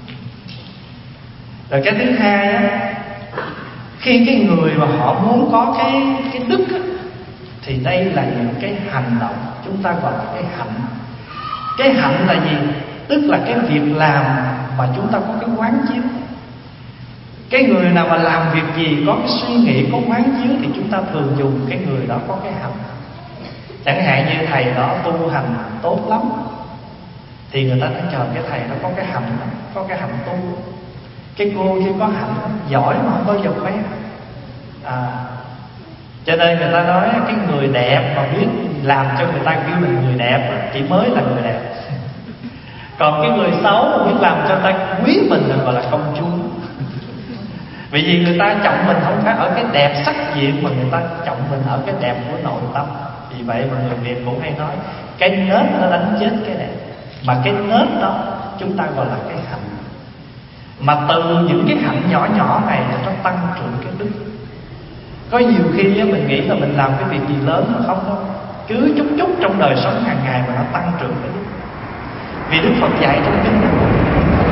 S2: Rồi cái thứ hai á, khi cái người mà họ muốn có cái cái đức á, thì đây là những cái hành động chúng ta gọi là cái hạnh. Cái hạnh là gì? Tức là cái việc làm mà chúng ta có cái quán chiếu. Cái người nào mà làm việc gì có cái suy nghĩ, có quán chiếu thì chúng ta thường dùng cái người đó có cái hạnh. Chẳng hạn như thầy đó tu hành tốt lắm thì người ta nói chờ cái thầy đó có cái hạnh, có cái hạnh tu. Cái cô kia có hạnh giỏi mà không bao giờ khoe. À, cho nên người ta nói cái người đẹp mà biết làm cho người ta kêu mình người đẹp chỉ mới là người đẹp. Còn cái người xấu mà biết làm cho người ta quý mình là gọi là công chúa. Vì vì người ta trọng mình không phải ở cái đẹp sắc diện, mà người ta trọng mình ở cái đẹp của nội tâm. Vì vậy mà người Việt cũng hay nói cái nết nó đánh chết cái đẹp. Mà cái nết đó chúng ta gọi là cái hạnh. Mà từ những cái hạnh nhỏ nhỏ này nó tăng trưởng cái đức. Có nhiều khi mình nghĩ là mình làm cái việc gì lớn mà không đâu, cứ chút chút trong đời sống hàng ngày mà nó tăng trưởng cái đức. Vì Đức Phật dạy trong kinh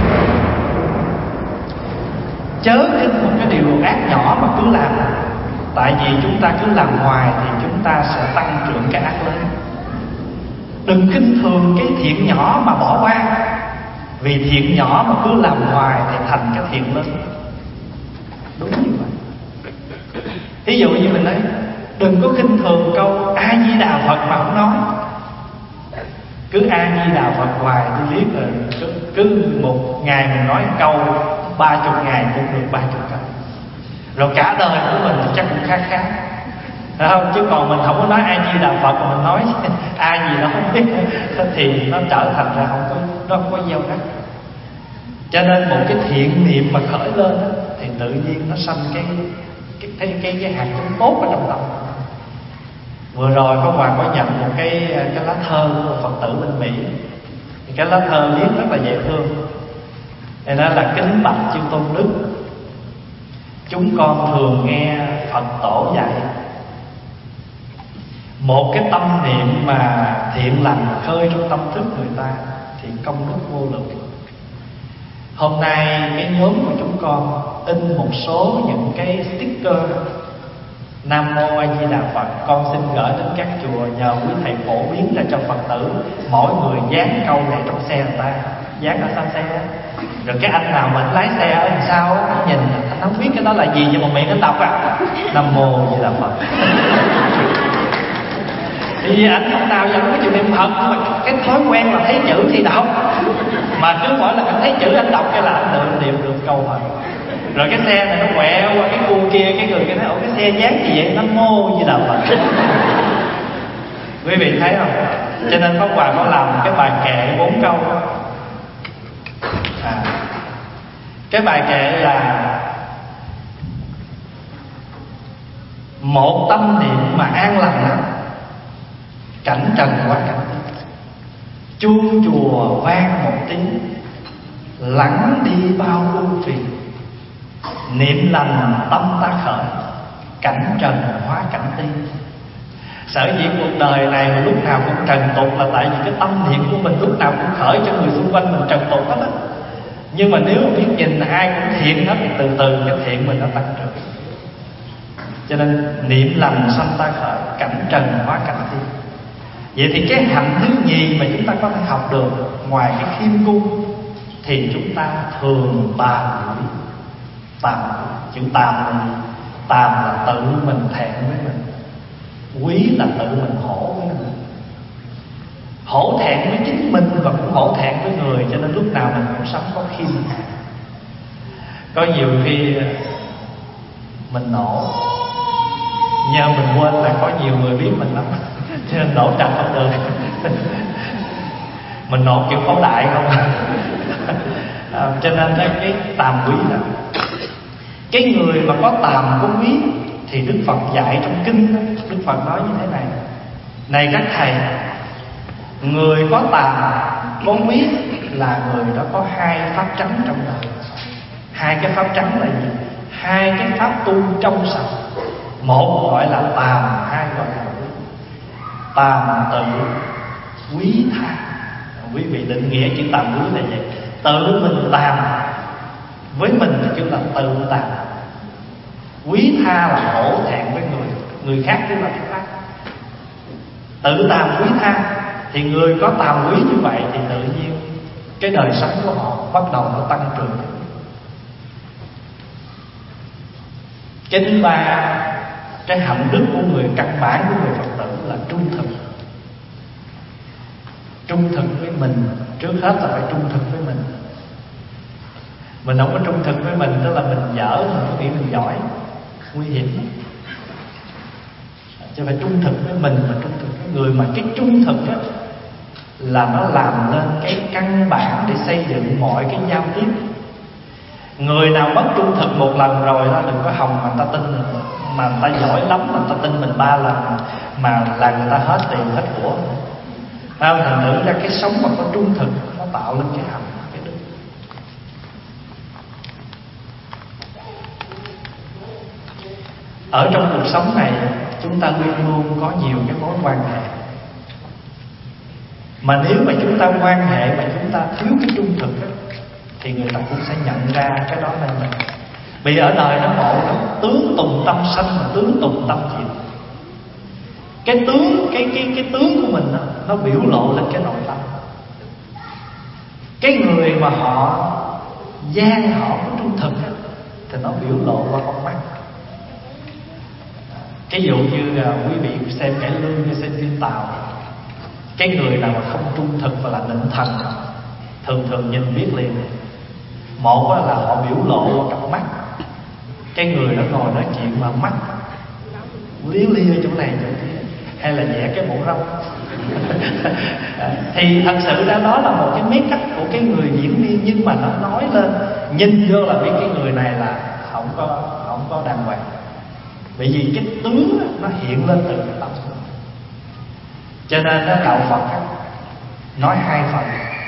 S2: chớ khinh một cái điều ác nhỏ mà cứ làm. Tại vì chúng ta cứ làm hoài thì chúng ta sẽ tăng trưởng cái ác lớn. Đừng khinh thường cái thiện nhỏ mà bỏ qua, vì thiện nhỏ mà cứ làm hoài thì thành cái thiện lớn. Đúng như vậy. Ví dụ như mình nói, đừng có khinh thường câu A Di Đà Phật mà không nói. Cứ A Di Đà Phật hoài tôi biết rồi, cứ, cứ một ngày mình nói một câu, ba chục ngày cũng được ba chục câu. Rồi cả đời của mình thì chắc cũng khá khá, phải không? Chứ còn mình không có nói A Di Đà Phật mà mình nói A gì nó không biết thì nó trở thành ra không có, nó không có gieo rắc. Cho nên một cái thiện niệm mà khởi lên đó, thì tự nhiên nó sanh cái cái cái cái, cái hạt giống tốt ở trong tâm. Vừa rồi có Hoàng có nhận một cái cái lá thơ của một Phật tử bên Mỹ. Cái lá thơ viết rất là dễ thương. Thì đó là: kính bạch chư tôn đức, chúng con thường nghe Phật tổ dạy, một cái tâm niệm mà thiện lành khơi trong tâm thức người ta thì công đức vô lượng. Hôm nay cái nhóm của chúng con in một số những cái sticker Nam Mô A Di Đà Phật, con xin gửi đến các chùa nhờ quý thầy phổ biến ra cho Phật tử. Mỗi người dán câu này trong xe người ta, dán ở sau xe. Rồi cái anh nào mà lái xe ở đằng sau anh nhìn, anh không biết cái đó là gì nhưng mà miệng anh đọc à, Nam Mô A Di Đà Phật. Thì anh không nào vẫn có chịu niệm Phật, mà cái thói quen là thấy chữ thì đọc. Mà cứ mỗi lần anh thấy chữ anh đọc cái là anh tự niệm được câu Phật. Rồi cái xe này nó quẹo qua cái khu kia, cái người kia nói: ủa cái xe dán gì vậy? Nam Mô Di Đà Phật. Quý vị thấy không? Cho nên Pháp Hòa có làm cái bài kệ bốn câu. À, cái bài kệ là: một tâm niệm mà an lành lắm, cảnh trần quá cảnh tinh. Chuông chùa vang một tiếng, lắng đi bao ưu phiền. Niệm lành tâm ta khởi, cảnh trần hóa cảnh tiên. Sở dĩ cuộc đời này mà lúc nào cũng trần tục là tại vì cái tâm niệm của mình lúc nào cũng khởi cho người xung quanh mình trần tục hết á. Nhưng mà nếu biết nhìn ai cũng thiện hết thì từ từ cái thiện mình nó tăng trưởng. Cho nên niệm lành sanh ta khởi, cảnh trần hóa cảnh tiên. Vậy thì cái hạnh thứ nhì mà chúng ta có thể học được ngoài cái khiêm cung thì chúng ta thường tàm quý. Tàm, chữ tàm là gì? Tàm là tự mình thẹn với mình, quý là tự mình hổ với mình. Hổ thẹn với chính mình và cũng hổ thẹn với người, cho nên lúc nào mình cũng sống có khiêm. Có nhiều khi mình nổ, nhờ mình quên là có nhiều người biết mình lắm, cho nên nổ trật không được. Mình nổ kiểu pháo đại không à, cho nên cái, cái tàm quý là cái người mà có tàm có quý. Thì Đức Phật dạy trong kinh đó, Đức Phật nói như thế này: này các thầy, người có tàm có quý là người đó có hai pháp trắng trong đời. Hai cái pháp trắng là gì? Hai cái pháp tu trong sạch. Một gọi là tàm, hai gọi là quý. Tàm tự quý tha. Quý vị định nghĩa chữ tàm quý là gì? Tự mình tàm với mình thì kêu là tự tàm. Quý tha là hổ thẹn với người, người khác tức là cái khác. Tự tàm quý tha thì người có tàm quý như vậy thì tự nhiên cái đời sống của họ bắt đầu nó tăng trưởng. Cái thứ ba, cái hạnh đức của người căn bản của người Phật tử là trung thực. Trung thực với mình, trước hết là phải trung thực với mình. Mình không có trung thực với mình tức là mình dở, mình có nghĩ mình giỏi, nguy hiểm lắm. Chứ phải trung thực với mình và trung thực với người. Mà cái trung thực á là nó làm nên cái căn bản để xây dựng mọi cái giao tiếp. Người nào mất trung thực một lần rồi đó, đừng có hòng mà người ta tin nữa. Mà người ta giỏi lắm mà người ta tin mình ba lần, mà là người ta hết tiền hết của. Thành thử ra cái sống mà có trung thực nó tạo lên cái hạnh, cái đức. Ở trong cuộc sống này chúng ta luôn luôn có nhiều cái mối quan hệ. Mà nếu mà chúng ta quan hệ mà chúng ta thiếu cái trung thực đó, thì người ta cũng sẽ nhận ra cái đó là mình. Vì ở đời nó ngộ lắm, tướng tùng tâm sanh mà tướng tùng tâm diệt. Cái tướng cái cái cái tướng của mình đó, nó biểu lộ lên cái nội tâm. Cái người mà họ gian họ có trung thực đó, thì nó biểu lộ qua con mắt. Cái dụ như là quý vị xem cải lương hay xem phim Tàu, cái người nào mà không trung thực và là nịnh thần thường thường nhìn biết liền. Một là họ biểu lộ qua cặp mắt. Cái người đó ngồi nói chuyện mà mắt liếu lia chỗ này chỗ kia, hay là vẽ cái bộ râu thì thật sự ra đó là một cái nét cách của cái người diễn viên, nhưng mà nó nói lên nhìn vô là biết cái người này là không có không có đàng hoàng. Bởi vì cái tướng nó hiện lên từ cái tâm. Cho nên đó, đạo Phật đó, nói hai phần.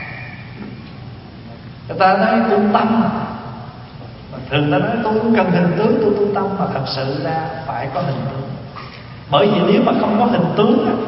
S2: Người ta nói tu tâm, thường ta nói tôi không cần hình tướng, tôi tu tâm, mà thật sự ra phải có hình tướng. Bởi vì nếu mà không có hình tướng đó,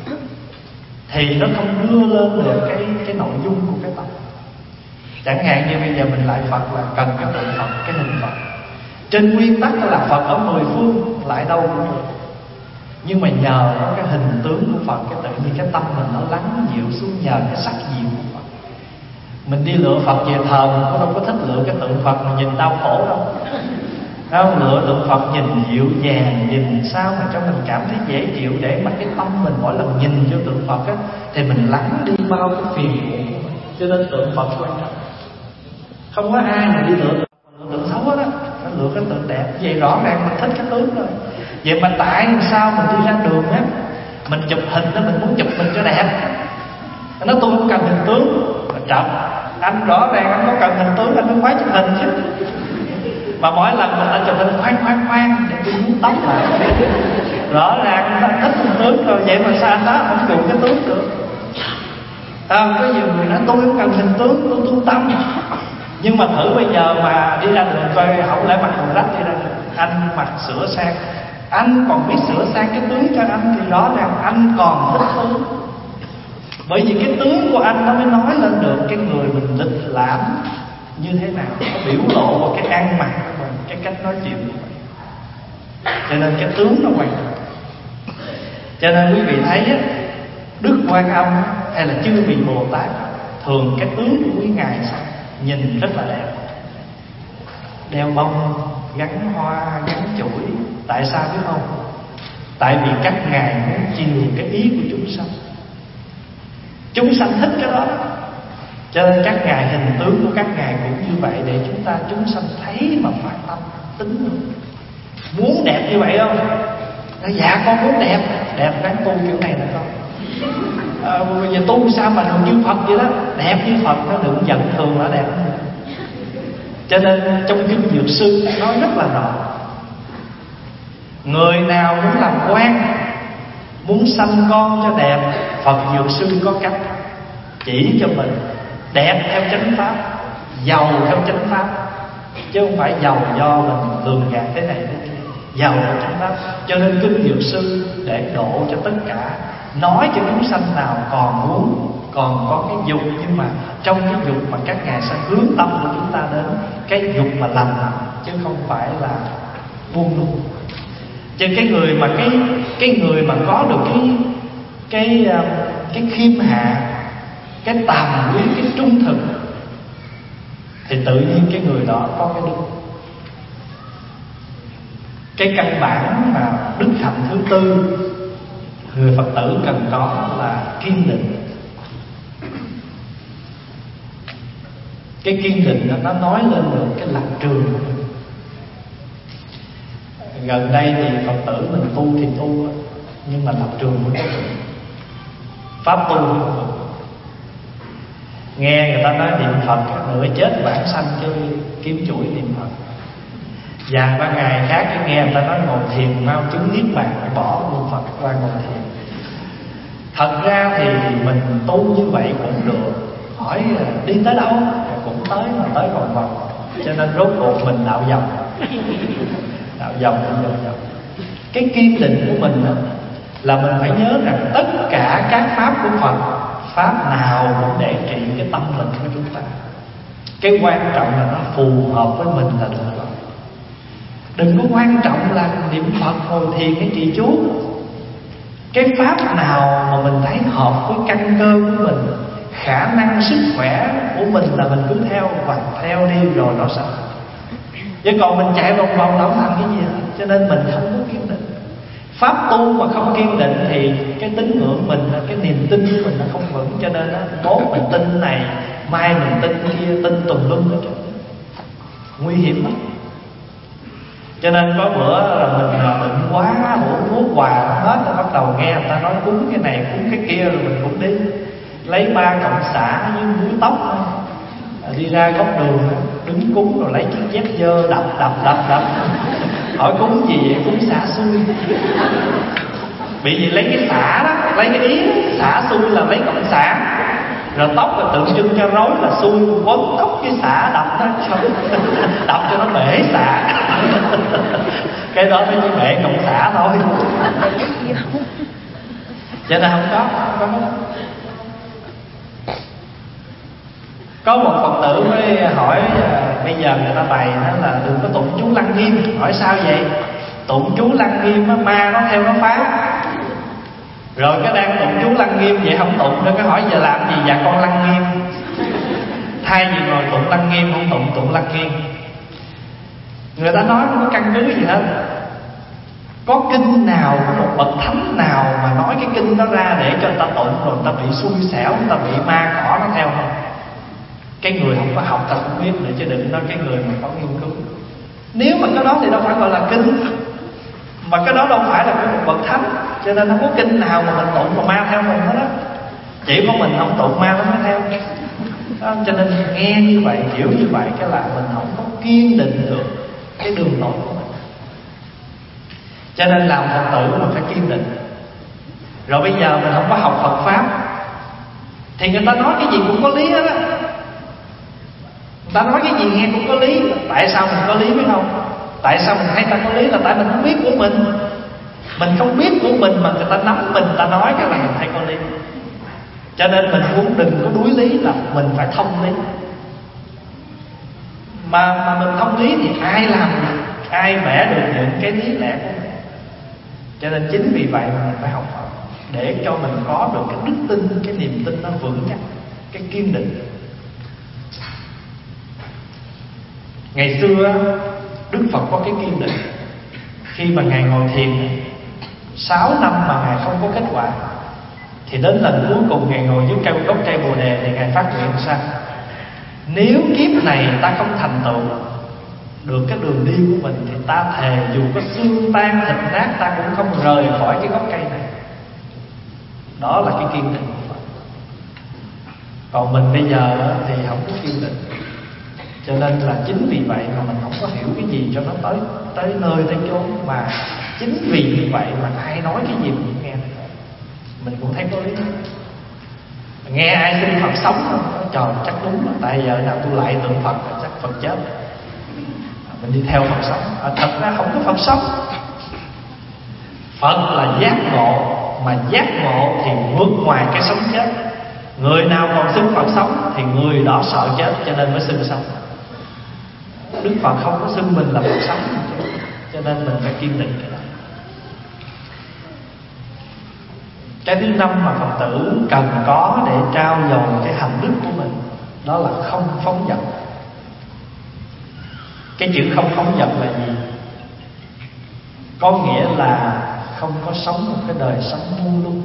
S2: thì nó không đưa lên được cái cái nội dung của cái tâm. Chẳng hạn như bây giờ mình lại Phật là cần cái tượng Phật, cái hình Phật. Trên nguyên tắc là Phật ở mười phương lại đâu cũng được. Nhưng mà nhờ có cái hình tướng của Phật, cái tự nhiên cái tâm mình nó lắng dịu xuống nhờ cái sắc diệu của Phật. Mình đi lựa Phật về thờ, mình cũng đâu có thích lựa cái tượng Phật mà nhìn đau khổ đâu. Không, lựa tượng Phật nhìn dịu dàng, nhìn sao mà cho mình cảm thấy dễ chịu, để mà cái tâm mình mỗi lần nhìn vô tượng Phật á, thì mình lắng đi bao cái phiền muộn của mình. Cho nên tượng Phật quan trọng. Không có ai mà đi lựa tượng, tượng xấu đó, nó lựa cái tượng đẹp. Vậy rõ ràng mình thích cái tướng rồi. Vậy mà tại sao mình đi ra đường á, mình chụp hình đó, mình muốn chụp mình cho đẹp. Nó tôi không cần hình tướng. Mà trọng, anh rõ ràng anh có cần hình tướng, anh mới khoái chụp hình chứ. Mà mỗi lần mình đã chụp hình khoan khoan khoan để tôi muốn tóc lại. Rõ ràng anh thích hình tướng rồi, vậy mà sao anh đó không dùng cái tướng được. À, có nhiều người nói tôi không cần hình tướng, tôi tu tâm. Nhưng mà thử bây giờ mà đi ra đường coi, không lẽ mặc quần rách đi ra đường, anh mặc sửa sang, anh còn biết sửa sang cái tướng cho anh, thì rõ ràng anh còn thích tướng. Bởi vì cái tướng của anh nó mới nói lên được cái người mình lịch lãm như thế nào, nó biểu lộ vào cái ăn mặc của mình, cái cách nói chuyện của mình. Cho nên cái tướng nó quan trọng. Cho nên quý vị thấy á, Đức Quan Âm hay là chư vị Bồ Tát, thường cái tướng của quý ngài sao nhìn rất là đẹp, đeo bông, gắn hoa, gắn chuỗi. Tại sao biết không? Tại vì các ngài muốn chiều cái ý của chúng sanh. Chúng sanh thích cái đó, cho nên các ngài hình tướng của các ngài cũng như vậy, để chúng ta chúng sanh thấy mà phát tâm tính được. Muốn đẹp như vậy không? Nói dạ con muốn đẹp, đẹp ráng tu kiểu này là con. À, bây giờ tu sao mà được như Phật vậy đó, đẹp như Phật, nó đừng giận thường là đẹp. Cho nên trong kinh Dược Sư nói rất là rõ, người nào muốn làm quan, muốn sanh con cho đẹp, Phật Dược Sư có cách chỉ cho mình. Đẹp theo chánh pháp, giàu theo chánh pháp, chứ không phải giàu do mình lường gạt thế này thế kia. Giàu theo chánh pháp. Cho nên kinh Dược Sư để độ cho tất cả, nói cho chúng sanh nào còn muốn, còn có cái dục, nhưng mà trong cái dục mà các ngài sẽ hướng tâm của chúng ta đến cái dục mà lành, chứ không phải là buông luôn. Cho cái người mà cái cái người mà có được cái cái cái khiêm hạ, cái tàm quý, cái trung thực, thì tự nhiên cái người đó có cái đức. Cái căn bản mà đức hạnh thứ tư người Phật tử cần có là kiên định. Cái kiên định đó, nó nói lên được cái lập trường của mình. Gần đây thì Phật tử mình tu thì tu, nhưng mà lập trường của mình, pháp tu của mình. Nghe người ta nói niệm Phật nửa chết bản sanh chứ kiếm chuỗi niệm Phật. Và ba ngày khác cái nghe người ta nói ngồi thiền mau chứng niết bàn, phải bỏ niệm Phật qua ngồi thiền. Thật ra thì mình tu như vậy cũng được. Hỏi đi tới đâu cũng tới, mà tới vòng vòng. Cho nên rốt cuộc mình đạo vòng, đạo vòng vòng vòng. Cái kiên định của mình đó, là mình phải nhớ rằng tất cả các pháp của Phật, pháp nào cũng để trị cái tâm linh của chúng ta. Cái quan trọng là nó phù hợp với mình là được rồi. Đừng có quan trọng là niệm Phật, ngồi thiền hay trì chú. Cái pháp nào mà mình thấy hợp với căn cơ của mình, khả năng sức khỏe của mình là mình cứ theo và theo đi rồi nó sẽ. Chứ còn mình chạy vòng vòng đâu thành cái gì hết. Cho nên mình không có kiên định. Pháp tu mà không kiên định thì cái tín ngưỡng mình, cái niềm tin của mình nó không vững. Cho nên đó, mốt mình tin này, mai mình tin kia, tin tùm lum hết. Nguy hiểm lắm. Cho nên có bữa là mình bệnh quá, uống thuốc hoài hết, rồi bắt đầu nghe người ta nói cúng cái này, cúng cái kia, rồi mình cũng đi lấy ba cộng xả với búi tóc đi ra góc đường đứng cúng, rồi lấy chiếc dép dơ đập đập đập đập. Hỏi cúng gì vậy? Cúng xả xui. Bị gì lấy cái xả đó, lấy cái ý xả xui là lấy cộng xả, rồi tóc là tượng trưng cho rối là xui, quấn tóc cái xả đập nó cho đập cho nó bể xả. Cái đó mới chỉ bể cộng xả thôi. Cho nên không có, không có. Có một Phật tử mới hỏi, bây giờ người ta bày đó là đừng có tụng chú Lăng Nghiêm. Hỏi sao vậy? Tụng chú Lăng Nghiêm á, ma nó theo nó phá. Rồi cái đang tụng chú Lăng Nghiêm vậy không tụng, rồi cái hỏi giờ làm gì? Dạ con Lăng Nghiêm. Thay vì ngồi tụng Lăng Nghiêm không tụng tụng Lăng Nghiêm. Người ta nói không có căn cứ gì hết. Có kinh nào, có một bậc thánh nào mà nói cái kinh đó ra để cho người ta tụng rồi người ta bị xui xẻo, người ta bị ma cỏ nó theo không? Cái người không có học ta không biết nữa, chứ đừng nói cái người mà có nghiên cứu. Nếu mà cái đó thì đâu phải gọi là kinh, mà cái đó đâu phải là cái một bậc thánh. Cho nên không có kinh nào mà mình tụng mà ma theo mình hết đó. Chỉ có mình không tụng ma nó mới theo đó. Cho nên nghe như vậy, hiểu như vậy, cái là mình không có kiên định được cái đường lối của mình. Cho nên làm Phật tử mình phải kiên định. Rồi bây giờ mình không có học Phật Pháp thì người ta nói cái gì cũng có lý hết á. Người ta nói cái gì nghe cũng có lý. Tại sao mình có lý biết không? Tại sao mình thấy ta có lý là tại mình không biết của mình. Mình không biết của mình mà người ta nắm mình, người ta nói cái là mình thấy có lý. Cho nên mình muốn đừng có đuối lý là mình phải thông lý. Mà mà mình thông lý thì ai làm được, ai vẽ được những cái lý lẽ của mình. Cho nên chính vì vậy mà mình phải học Phật, để cho mình có được cái đức tin, cái niềm tin nó vững chắc, cái kiên định. Ngày xưa Đức Phật có cái kiên định. Khi mà Ngài ngồi thiền sáu năm mà Ngài không có kết quả, thì đến lần cuối cùng Ngài ngồi dưới cây gốc cây Bồ Đề thì Ngài phát nguyện sao? Nếu kiếp này ta không thành tựu được cái đường đi của mình thì ta thề dù có xương tan thịt nát ta cũng không rời khỏi cái gốc cây này. Đó là cái kiên định của Phật. Còn mình bây giờ thì không có kiên định. Cho nên là chính vì vậy mà mình không có hiểu cái gì cho nó tới tới nơi tới chốn. Mà chính vì như vậy mà ai nói cái gì mình cũng nghe được. Mình cũng thấy có lý. Nghe ai xin Phật sống không? Trời, chắc đúng là tại giờ nào tôi lại tượng Phật chắc Phật chết. Mình đi theo Phật sống. À, thật ra không có Phật sống. Phật là giác ngộ, mà giác ngộ thì vượt ngoài cái sống chết. Người nào còn xưng Phật sống thì người đó sợ chết, cho nên mới xưng sống. Đức Phật không có xưng mình là Phật sống, cho nên mình phải kiên định cái đó. Cái thứ năm mà Phật tử cần có để trao dồi cái hành đức của mình, đó là không phóng dật. Cái chữ không phóng dật là gì? Có nghĩa là không có sống một cái đời sống buông lung.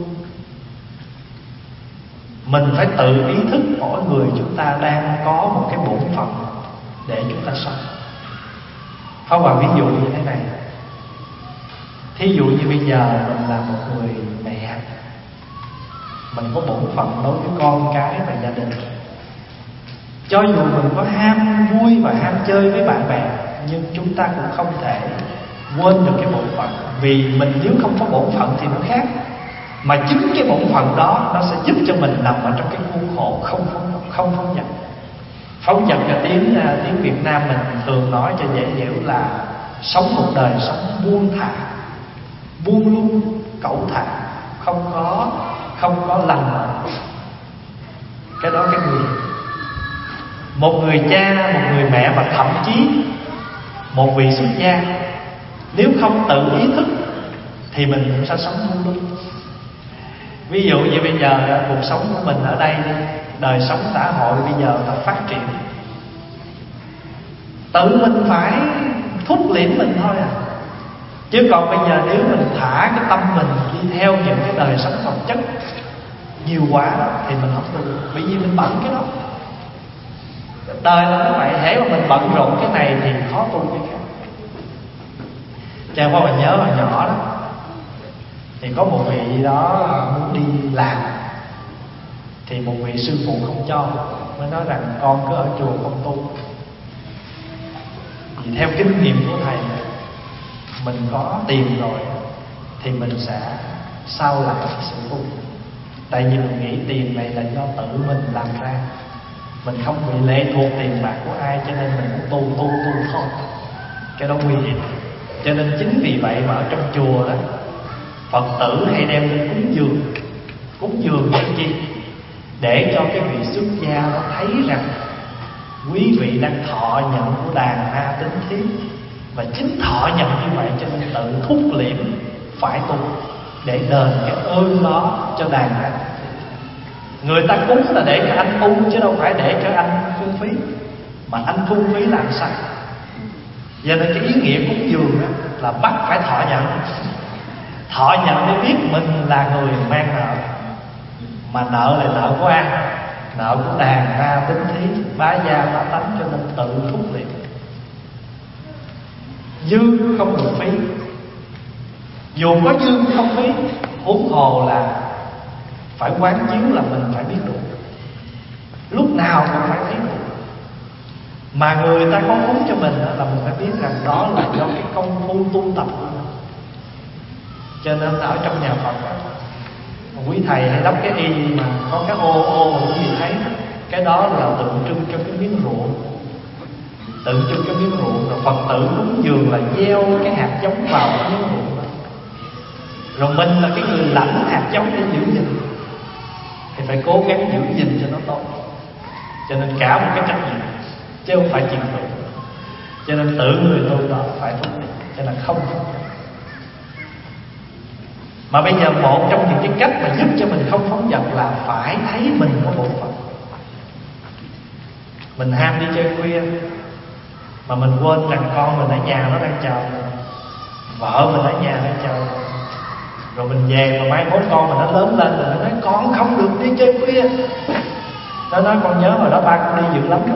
S2: Mình phải tự ý thức mỗi người chúng ta đang có một cái bổn phận để chúng ta sống. Không, và ví dụ như thế này. Thí dụ như bây giờ mình là một người mẹ, mình có bổn phận đối với con cái và gia đình. Cho dù mình có ham vui và ham chơi với bạn bè, nhưng chúng ta cũng không thể quên được cái bổn phận. Vì mình nếu không có bổn phận thì nó khác. Mà chính cái bổn phận đó nó sẽ giúp cho mình nằm ở trong cái khuôn khổ không phóng không phóng dật. Phóng dật là tiếng tiếng Việt Nam mình thường nói cho dễ hiểu là sống một đời sống buông thả, buông lung, cẩu thả, không có không có lành. Cái đó cái người một người cha, một người mẹ và thậm chí một vị xuất gia Nếu không tự ý thức thì mình cũng sẽ sống không đúng. Ví dụ như bây giờ cuộc sống của mình ở đây, đời sống xã hội bây giờ là phát triển, tự mình phải thúc liễm mình thôi à. Chứ còn bây giờ nếu mình thả cái tâm mình đi theo những cái đời sống vật chất nhiều quá thì mình không được, bởi vì mình bận cái đó. Đời là như vậy, hễ mà mình bận rộn cái này thì khó tu cái khác. Cha qua mình nhớ hồi nhỏ đó, thì có một vị đó muốn đi làm, thì một vị sư phụ không cho, mới nói rằng con cứ ở chùa không tu. Vì theo kinh nghiệm của thầy, mình có tiền rồi thì mình sẽ sao lại sự tu. Tại vì mình nghĩ tiền này là do tự mình làm ra, mình không bị lệ thuộc tiền bạc của ai, cho nên mình cũng tu tu tu thôi. Cái đó nguy hiểm. Cho nên chính vì vậy mà ở trong chùa đó, Phật tử hay đem lên cúng dường. Cúng dường để chi? Để cho cái vị xuất gia đó thấy rằng quý vị đang thọ nhận của đàn na tính thiết, và chính thọ nhận như vậy cho nên tự thúc liễm phải tu để đền cái ơn đó cho đàn na. Người ta cúng là để cho anh tu, chứ đâu phải để cho anh phung phí. Mà anh phung phí làm sao? Cho nên cái ý nghĩa cúng dường đó là bắt phải thọ nhận. Thọ nhận để biết mình là người mang nợ, mà nợ là nợ của ai? Nợ của đàn na tính thí, bá gia bá tánh, cho nên tự thúc liễm. Dư không được phí, dù có dư cũng không phí. Huống hồ là phải quán chiếu là mình phải biết đủ, lúc nào cũng phải thấy đủ. Mà người ta có cúng cho mình là mình phải biết rằng đó là do cái công phu tu tập của mình. Cho nên ở trong nhà Phật đó, quý thầy hay đắp cái y mà có cái ô ô quý vị thấy, cái đó là tượng trưng cho cái miếng ruộng, tượng trưng cái miếng ruộng. Rồi Phật tử cúng dường là gieo cái hạt giống vào cái miếng ruộng đó. Rồi mình là cái người lãnh hạt giống để giữ gìn, thì phải cố gắng giữ gìn cho nó tốt. Cho nên cả một cái trách nhiệm, chứ không phải chuyện tự. Cho nên tự người tu đó phải thúc đẩy, cho nên không phóng dật. Mà bây giờ một trong những cái cách mà giúp cho mình không phóng dật là phải thấy mình có bổn phận. Mình ham đi chơi khuya mà mình quên rằng con mình ở nhà nó đang chờ, vợ mình ở nhà đang chờ. Rồi mình về mà mai mốt con mình nó lớn lên rồi nó nói con không được đi chơi khuya. Nó nói con nhớ hồi đó ba con đi dữ lắm rồi.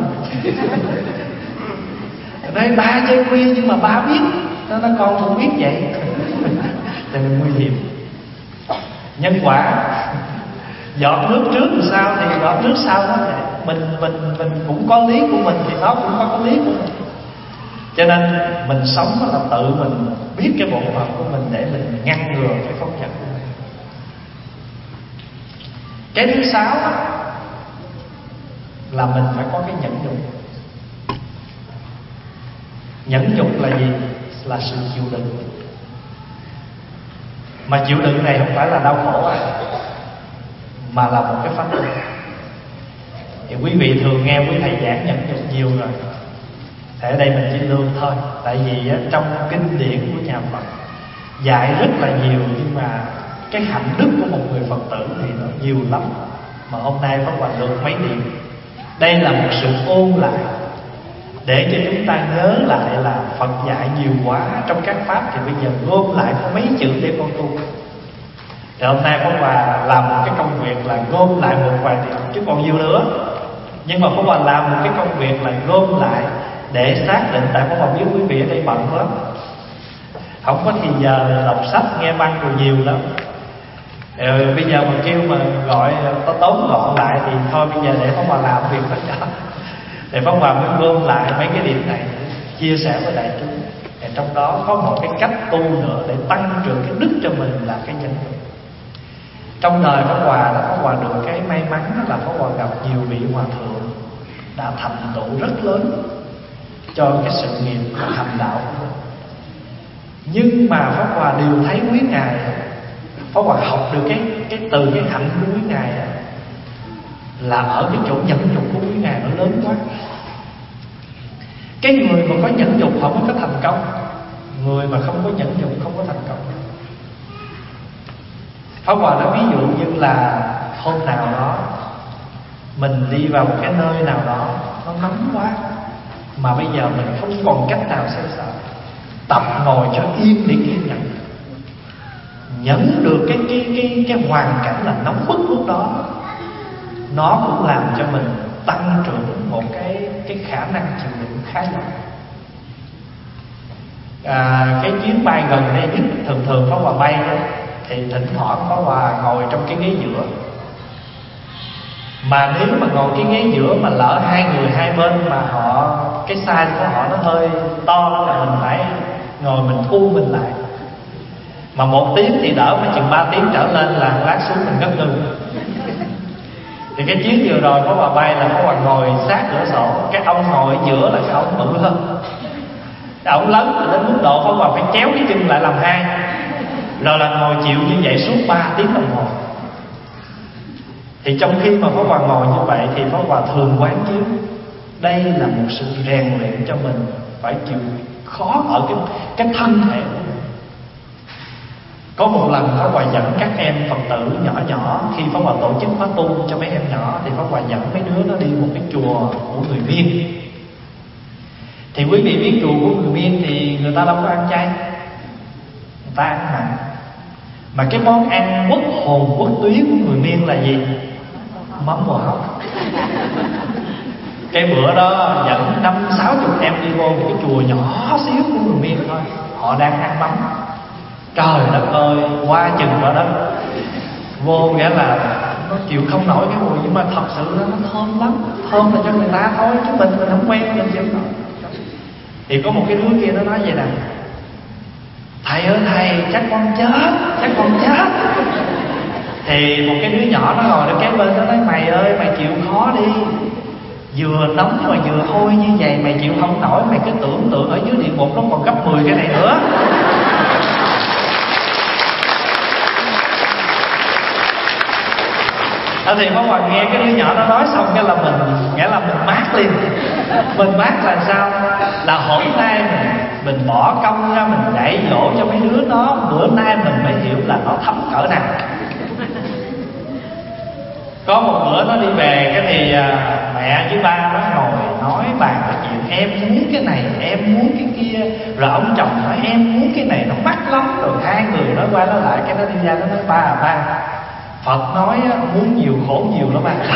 S2: Nó nói ba chơi khuya nhưng mà ba biết. Nó nói con không biết vậy. Cho nên nguy hiểm. Nhân quả, giọt nước trước thì sao thì giọt nước sau nó vậy. Mình mình mình cũng có lý của mình thì nó cũng có có lý của mình. Cho nên mình sống là tự mình biết cái bổn phận của mình để mình ngăn ngừa cái phóng dật của mình. Cái thứ sáu là mình phải có cái nhẫn nhục. Nhẫn nhục là gì? Là sự chịu đựng. Mà chịu đựng này không phải là đau khổ à, mà là một cái pháp luật. Thì quý vị thường nghe quý thầy giảng nhẫn nhục nhiều rồi, thì ở đây mình chỉ lương thôi. Tại vì trong kinh điển của nhà Phật dạy rất là nhiều, nhưng mà cái hạnh đức của một người Phật tử thì nó nhiều lắm. Mà hôm nay Pháp Hòa lược mấy điểm. Đây là một sự ôn lại để cho chúng ta nhớ lại là Phật dạy nhiều quá trong các pháp, thì bây giờ gom lại có mấy chữ để con tu. Thì hôm nay Pháp Hòa làm một cái công việc là gom lại một vài điều, chứ còn nhiều nữa. Nhưng mà Pháp Hòa làm một cái công việc là gom lại để xác định. Tại Pháp Hòa biết quý vị ở đây bận lắm, không có thì giờ đọc sách nghe băng rồi nhiều lắm. Rồi bây giờ mà kêu mà gọi có tóm gọn lại thì thôi bây giờ để Pháp Hòa làm việc đó. Thì Pháp Hòa mới gom lại mấy cái điểm này chia sẻ với đại chúng. Thì trong đó có một cái cách tu nữa để tăng trưởng cái đức cho mình là cái nhẫn nhục. Trong đời Pháp Hòa đã Pháp Hòa được cái may mắn là Pháp Hòa gặp nhiều vị hòa thượng đã thành tựu rất lớn cho cái sự nghiệp và hành đạo của mình. Nhưng mà Pháp Hòa đều thấy quý ngài, Pháp Hòa học được cái cái từ cái hạnh của quý ngài là ở cái chỗ nhẫn nhục của quý ngài nó lớn quá. Cái người mà có nhẫn nhục họ mới có thành công. Người mà không có nhẫn nhục không có thành công. Pháp Hòa nói ví dụ như là hôm nào đó mình đi vào một cái nơi nào đó nó nóng quá, mà bây giờ mình không còn cách nào xoay sở, tập ngồi cho yên để kiên nhẫn, nhẫn được cái cái cái cái hoàn cảnh là nóng bức lúc đó, nó cũng làm cho mình tăng trưởng một cái cái khả năng chịu đựng khá nhỏ. À, cái chuyến bay gần đây nhất thường thường Pháp Hòa bay đó, thì thỉnh thoảng Pháp Hòa ngồi trong cái ghế giữa. Mà nếu mà ngồi cái ghế giữa mà lỡ hai người hai bên mà họ cái size của họ nó hơi to đó, là mình phải ngồi mình thu mình lại. Mà một tiếng thì đỡ, mà chừng ba tiếng trở lên là lát xuống mình ngất ngưng. Thì cái chuyến vừa rồi Pháp Hòa bay là Pháp Hòa ngồi sát cửa sổ, cái ông ngồi ở giữa là cái ông bự hơn. Ông lớn đến mức độ Pháp Hòa phải chéo cái chân lại làm hai, rồi là ngồi chịu như vậy suốt ba tiếng đồng hồ. Thì trong khi mà Pháp Hòa ngồi như vậy thì Pháp Hòa thường quán chiếu đây là một sự rèn luyện cho mình phải chịu khó ở cái cái thân thể của mình. Có một lần Pháp Hòa dẫn các em Phật tử nhỏ nhỏ, khi Pháp Hòa tổ chức khóa tu cho mấy em nhỏ, thì Pháp Hòa dẫn mấy đứa nó đi một cái chùa của người Miên. Thì quý vị biết chùa của người Miên thì người ta đâu có ăn chay, người ta ăn mặn. Mà cái món ăn quốc hồn quốc túy của người Miên là gì? Mắm bò hóc. Cái bữa đó dẫn năm sáu chục em đi vô một cái chùa nhỏ xíu của người Miên thôi, họ đang ăn mắm. Trời đất ơi, qua chừng vào đó vô nghĩa là nó chịu không nổi cái mùi, nhưng mà thật sự nó thơm lắm, thơm là cho người ta thôi, chứ mình mình không quen mình chịu nổi. Thì có một cái đứa kia nó nói vậy nè: thầy ơi thầy, chắc con chết, chắc con chết. Thì một cái đứa nhỏ nó ngồi ở kế bên nó nói: mày ơi mày chịu khó đi, vừa nóng mà vừa hôi như vậy mày chịu không nổi, mày cứ tưởng tượng ở dưới địa ngục nó còn gấp mười cái này nữa. À, thì Pháp Hòa nghe cái đứa nhỏ nó nói xong cái là mình nghĩa là mình mát liền. Mình mát là sao? Là hôm nay mình mình bỏ công ra mình dạy dỗ cho mấy đứa nó, bữa nay mình mới hiểu là nó thấm cỡ nào. Có một bữa nó đi về cái thì à, mẹ với ba nó ngồi nói bàn cái chuyện em muốn cái này, em muốn cái kia, rồi ông chồng nói em muốn cái này nó mắc lắm, rồi hai người nói qua nói lại, cái nó đi ra nó nói: ba à ba, Phật nói muốn nhiều khổ nhiều lắm anh.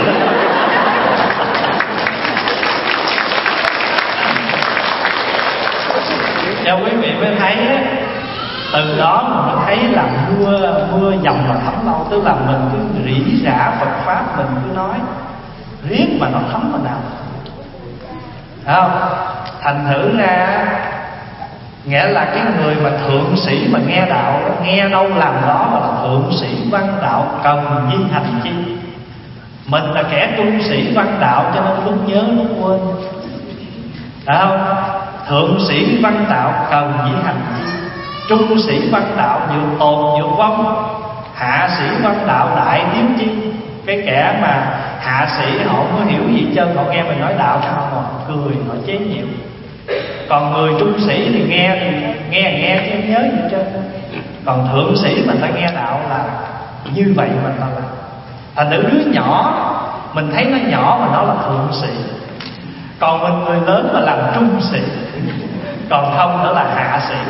S2: Theo quý vị mới thấy từ đó mình mới thấy là mưa mưa dầm mà thấm lâu, tức là mình cứ rỉ rả Phật pháp, mình cứ nói riết mà nó thấm vào nào. Không? Thành thử ra nghĩa là cái người mà thượng sĩ mà nghe đạo, nghe đâu làm đó, mà là thượng sĩ văn đạo cần di hành chi. Mình là kẻ trung sĩ văn đạo cho nên lúc nhớ lúc quên. Phải không? Thượng sĩ văn đạo cần di hành chi, trung sĩ văn đạo vượt tồn vượt vong, hạ sĩ văn đạo đại tiến chi. Cái kẻ mà hạ sĩ họ không có hiểu gì chân, họ nghe mình nói đạo sao họ cười, họ chế nhạo. Còn người trung sĩ thì nghe thì nghe nghe chứ không nhớ gì trơn. Còn thượng sĩ mình phải nghe đạo là như vậy mình ta làm. Thành nữ đứa nhỏ mình thấy nó nhỏ mà nó là thượng sĩ, còn mình người lớn mà làm trung sĩ, còn không nữa là hạ sĩ.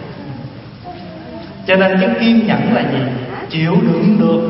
S2: Cho nên cái kiên nhẫn là gì? Chịu đựng được.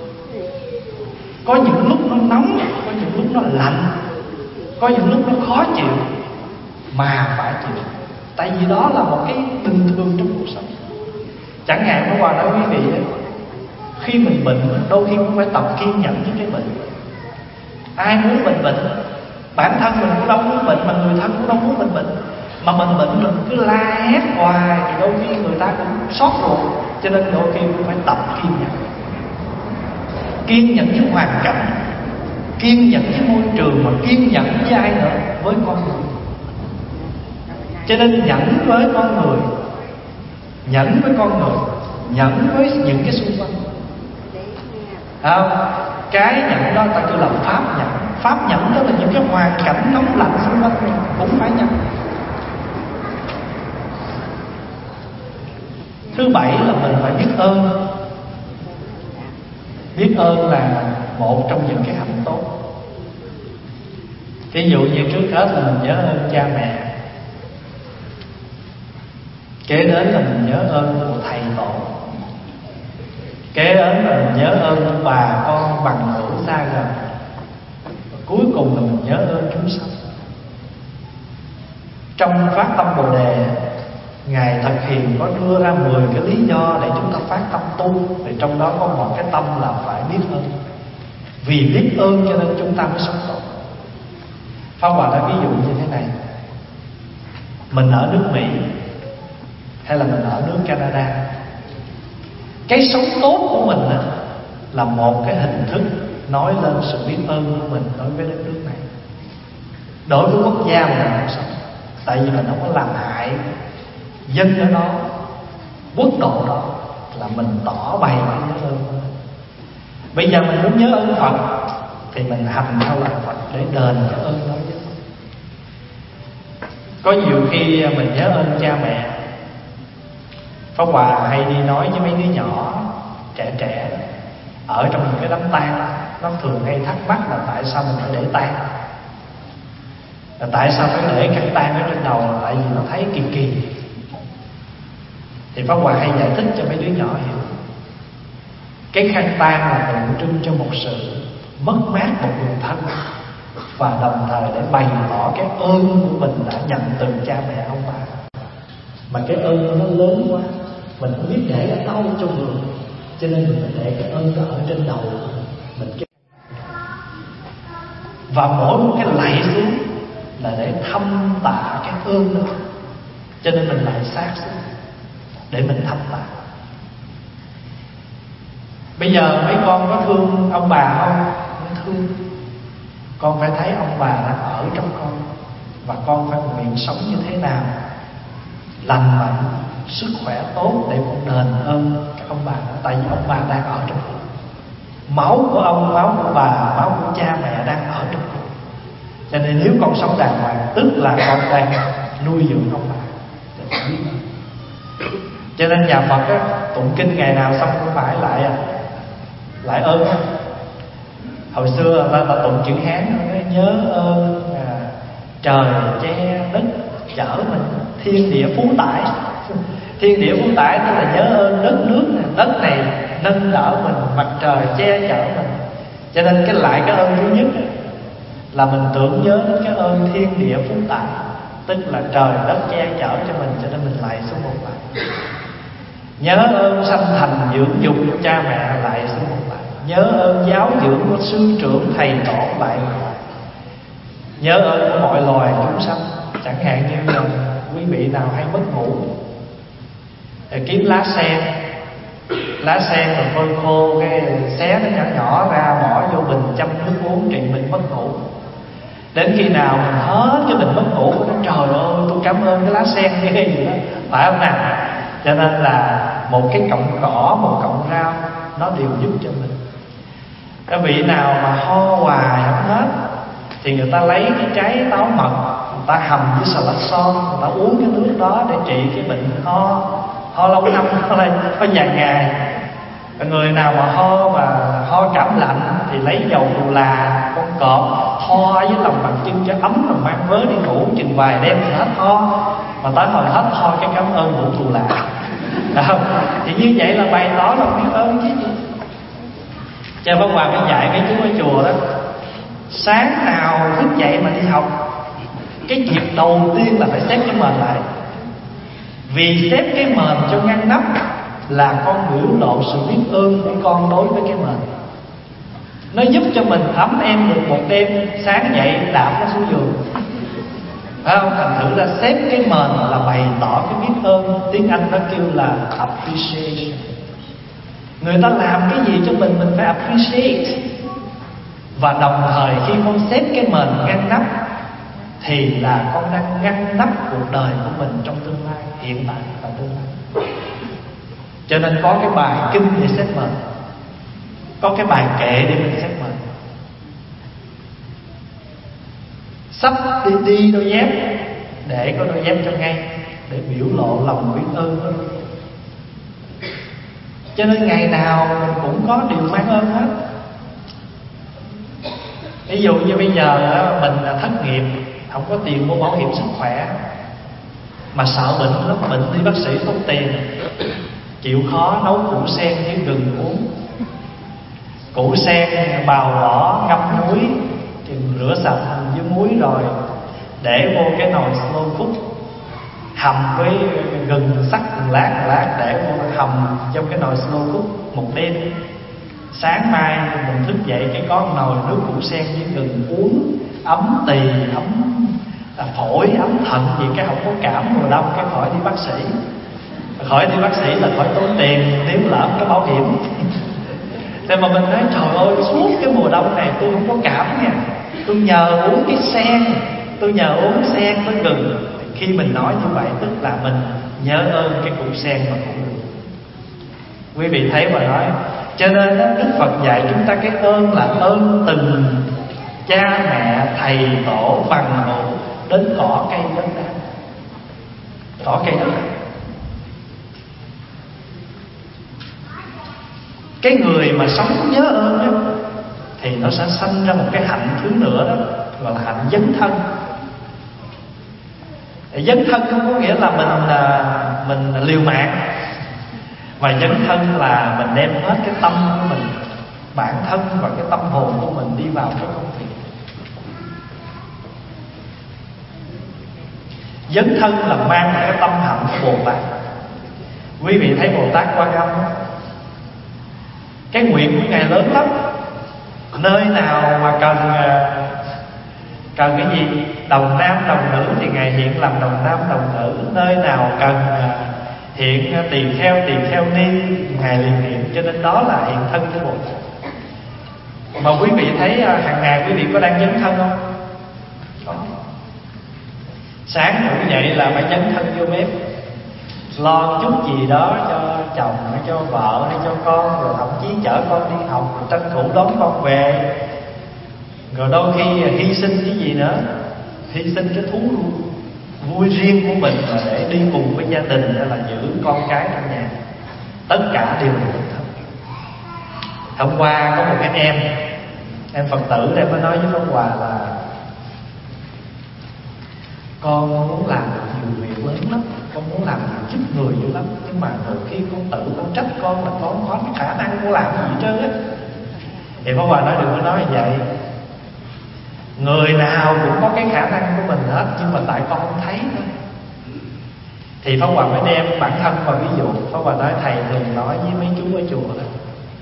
S2: Có những lúc nó nóng, có những lúc nó lạnh, có những lúc nó khó chịu, mà phải chịu. Tại vì đó là một cái bình thường trong cuộc sống. Chẳng hạn hôm qua nói quý vị ấy, khi mình bệnh đôi khi cũng phải tập kiên nhẫn với cái bệnh. Ai muốn mình bệnh? Bản thân mình cũng đâu muốn bệnh, mà người thân cũng đâu muốn mình bệnh. Mà mình bệnh mình cứ la hét hoài thì đôi khi người ta cũng xót ruột. Cho nên đôi khi cũng phải tập kiên nhẫn. Kiên nhẫn với hoàn cảnh, kiên nhẫn với môi trường, mà kiên nhẫn với ai nữa? Với con người. Cho nên nhẫn với con người, nhẫn với con người, nhẫn với những cái xung quanh. À, cái nhẫn đó ta kêu là pháp nhẫn. Pháp nhẫn đó là những cái hoàn cảnh nóng lạnh xung quanh mình cũng phải nhẫn. Thứ bảy là mình phải biết ơn. Biết ơn là một trong những cái hạnh tốt. Ví dụ như trước hết là mình nhớ ơn cha mẹ, kế đến là mình nhớ ơn của thầy tổ, kế đến là mình nhớ ơn bà con bằng hữu xa gần, và cuối cùng là mình nhớ ơn chúng sanh. Trong phát tâm Bồ Đề, Ngài Thật Hiền có đưa ra mười cái lý do để chúng ta phát tâm tu. Thì trong đó có một cái tâm là phải biết ơn. Vì biết ơn cho nên chúng ta mới sống tốt. Pháp Hòa đã ví dụ như thế này. Mình ở nước Mỹ hay là mình ở nước Canada, cái sống tốt của mình đó là một cái hình thức nói lên sự biết ơn của mình đối với đất nước này, đối với quốc gia mà mình đang sống. Tại vì mình không có làm hại dân ở đó, quốc độ đó, là mình tỏ bày cái nhớ ơn của mình. Bây giờ mình muốn nhớ ơn Phật thì mình hành theo lời Phật để đền cái ơn đó với Phật. Có nhiều khi mình nhớ ơn cha mẹ. Pháp Hòa hay đi nói với mấy đứa nhỏ trẻ trẻ ở trong những cái đám tang, nó thường hay thắc mắc là tại sao mình phải để tang, là tại sao phải để khăn tang ở trên đầu, là tại vì nó thấy kỳ kỳ. Thì Pháp Hòa hay giải thích cho mấy đứa nhỏ hiểu. Cái khăn tang là tượng trưng cho một sự mất mát một người thân, và đồng thời để bày tỏ cái ơn của mình đã nhận từ cha mẹ ông bà. Mà cái ơn nó lớn quá, mình không biết để ở đâu trong người, cho nên mình phải để cái ơn đó ở trên đầu mình. Và mỗi một cái lạy xuống là để thăm tạ cái ơn đó, cho nên mình lại sát xuống để mình thăm tạ. Bây giờ mấy con có thương ông bà không? Không thương. Con phải thấy ông bà đang ở trong con, và con phải nguyện sống như thế nào lành mạnh, sức khỏe tốt để con đền ơn các ông bà đó. Tại vì ông bà đang ở trong con, máu của ông, máu của bà, máu của cha mẹ đang ở trong con. Cho nên nếu con sống đàng hoàng, tức là con đang nuôi dưỡng ông bà. Cho nên nhà Phật á, tụng kinh ngày nào xong cũng phải lại lại ơn. Hồi xưa ta, ta tụng chữ Hán nó nhớ ơn à, trời che đất chở mình, thiên địa phú tải. Thiên địa phú tải tức là nhớ ơn đất nước này, đất này nâng đỡ mình, mặt trời che chở mình. Cho nên cái lại cái ơn thứ nhất là mình tưởng nhớ đến cái ơn thiên địa phú tải, tức là trời đất che chở cho mình, cho nên mình lại số một lại. Nhớ ơn sanh thành dưỡng dục của cha mẹ, lại số một lại. Nhớ ơn giáo dưỡng của sư trưởng thầy tổ, lại. Nhớ ơn của mọi loài chúng sanh. Chẳng hạn như là quý vị nào hay mất ngủ thì kiếm lá sen, lá sen rồi phơi khô, cái xé nó nhỏ nhỏ ra, bỏ vô bình châm nước uống trị bệnh mất ngủ. Đến khi nào mình hết cái bệnh mất ngủ, nó trời ơi tôi cảm ơn cái lá sen ghê gì đó, phải không nào? Cho nên là một cái cọng cỏ, một cọng rau nó đều giúp cho mình. Cái vị nào mà ho hoài không hết thì người ta lấy cái trái táo mật, người ta hầm với xà lách son, người ta uống cái nước đó để trị cái bệnh ho ho lâu năm, ho lên ho vài ngày. Người nào mà ho mà ho cảm lạnh thì lấy dầu đù là con cọp ho với lòng bàn chân cho ấm, rồi mang vớ đi ngủ chừng vài đêm thì hết ho. Mà tới hồi hết ho cái cảm ơn vụ thù là. Thì như vậy là bày tỏ lòng biết ơn chứ. Cha Pháp Hòa mới dạy mấy chú ở chùa đó, sáng nào thức dậy mà đi học, cái việc đầu tiên là phải xếp cái mền lại. Vì xếp cái mền cho ngăn nắp là con biểu lộ sự biết ơn của con đối với cái mền. Nó giúp cho mình ấm em được một đêm, sáng dậy đạp nó xuống giường, phải không? Thành thử là xếp cái mền là bày tỏ cái biết ơn. Tiếng Anh nó kêu là appreciation. Người ta làm cái gì cho mình, mình phải appreciate. Và đồng thời khi con xếp cái mền ngăn nắp thì là con đang ngăn nắp cuộc đời của mình trong tương lai, hiện tại và tương lai. Cho nên có cái bài kinh để xếp mền, có cái bài kệ để mình xếp mền. Sắp đi, đi đôi dép, để có đôi dép cho ngay, để biểu lộ lòng biết ơn. Cho nên ngày nào mình cũng có điều mang ơn hết. Ví dụ như bây giờ mình thất nghiệp, không có tiền mua bảo hiểm sức khỏe, mà sợ bệnh lắm, bệnh đi bác sĩ tốn tiền, chịu khó nấu củ sen với gừng uống. Củ sen bào vỏ ngâm muối, rửa sạch với muối rồi để vô cái nồi slow cook, hầm với gừng sắc từng lát từng lát để vô hầm trong cái nồi slow cook một đêm. Sáng mai mình thức dậy cái có nồi nước củ sen với gừng uống, ấm tỳ, ấm à, phổi, ấm thận gì cái không có cảm mùa đông, cái khỏi đi bác sĩ. Khỏi đi bác sĩ là khỏi tốn tiền nếu lỡ cái bảo hiểm. Thế mà mình nói trời ơi, suốt cái mùa đông này tôi không có cảm nha, tôi nhờ uống cái sen, tôi nhờ uống sen với gừng. Khi mình nói như vậy tức là mình nhớ ơn cái củ sen và củ gừng. Quý vị thấy mà nói. Cho nên đó, Đức Phật dạy chúng ta cái ơn là ơn từng cha mẹ, thầy tổ, bằng hữu đến cỏ cây đất đai. Cỏ cây đất đai. Cái người mà sống nhớ ơn đó, thì nó sẽ sanh ra một cái hạnh thứ nữa đó, gọi là hạnh dấn thân. Dấn thân không có nghĩa là mình mình liều mạng, mà dấn thân là mình đem hết cái tâm của mình, bản thân và cái tâm hồn của mình đi vào cái công việc. Dấn thân là mang cái tâm hạnh của Bồ Tát. Quý vị thấy Bồ Tát Quan Âm, cái nguyện của Ngài lớn lắm. Nơi nào mà cần cần cái gì, đồng nam đồng nữ thì Ngài hiện làm đồng nam đồng nữ. Nơi nào cần hiện tỳ kheo tỳ kheo ni, Ngài liền hiện. Cho nên đó là hiện thân của Bồ Tát. Mà quý vị thấy hàng ngày quý vị có đang dấn thân không? Có. Sáng ngủ dậy là phải dấn thân vô bếp, lo chút gì đó cho chồng hay cho vợ hay cho con, rồi thậm chí chở con đi học, rồi tranh thủ đón con về, rồi đôi khi hy sinh cái gì nữa, hy sinh cái thú vui riêng của mình là để đi cùng với gia đình hay là giữ con cái trong nhà. Tất cả đều là dấn thân. Hôm qua có một cái em em Phật tử em mới nói với Pháp Hòa là con muốn làm nhiều việc lớn lắm, con muốn làm giúp người dữ lắm, nhưng mà đôi khi con tự con trách con là con không có khả năng con làm gì hết trơn á. Thì Pháp Hòa nói đừng có nói như vậy. Người nào cũng có cái khả năng của mình hết, nhưng mà tại con không thấy thôi. Thì Pháp Hòa mới đem bản thân vào ví dụ. Pháp Hòa nói thầy thường nói với mấy chú ở chùa đó,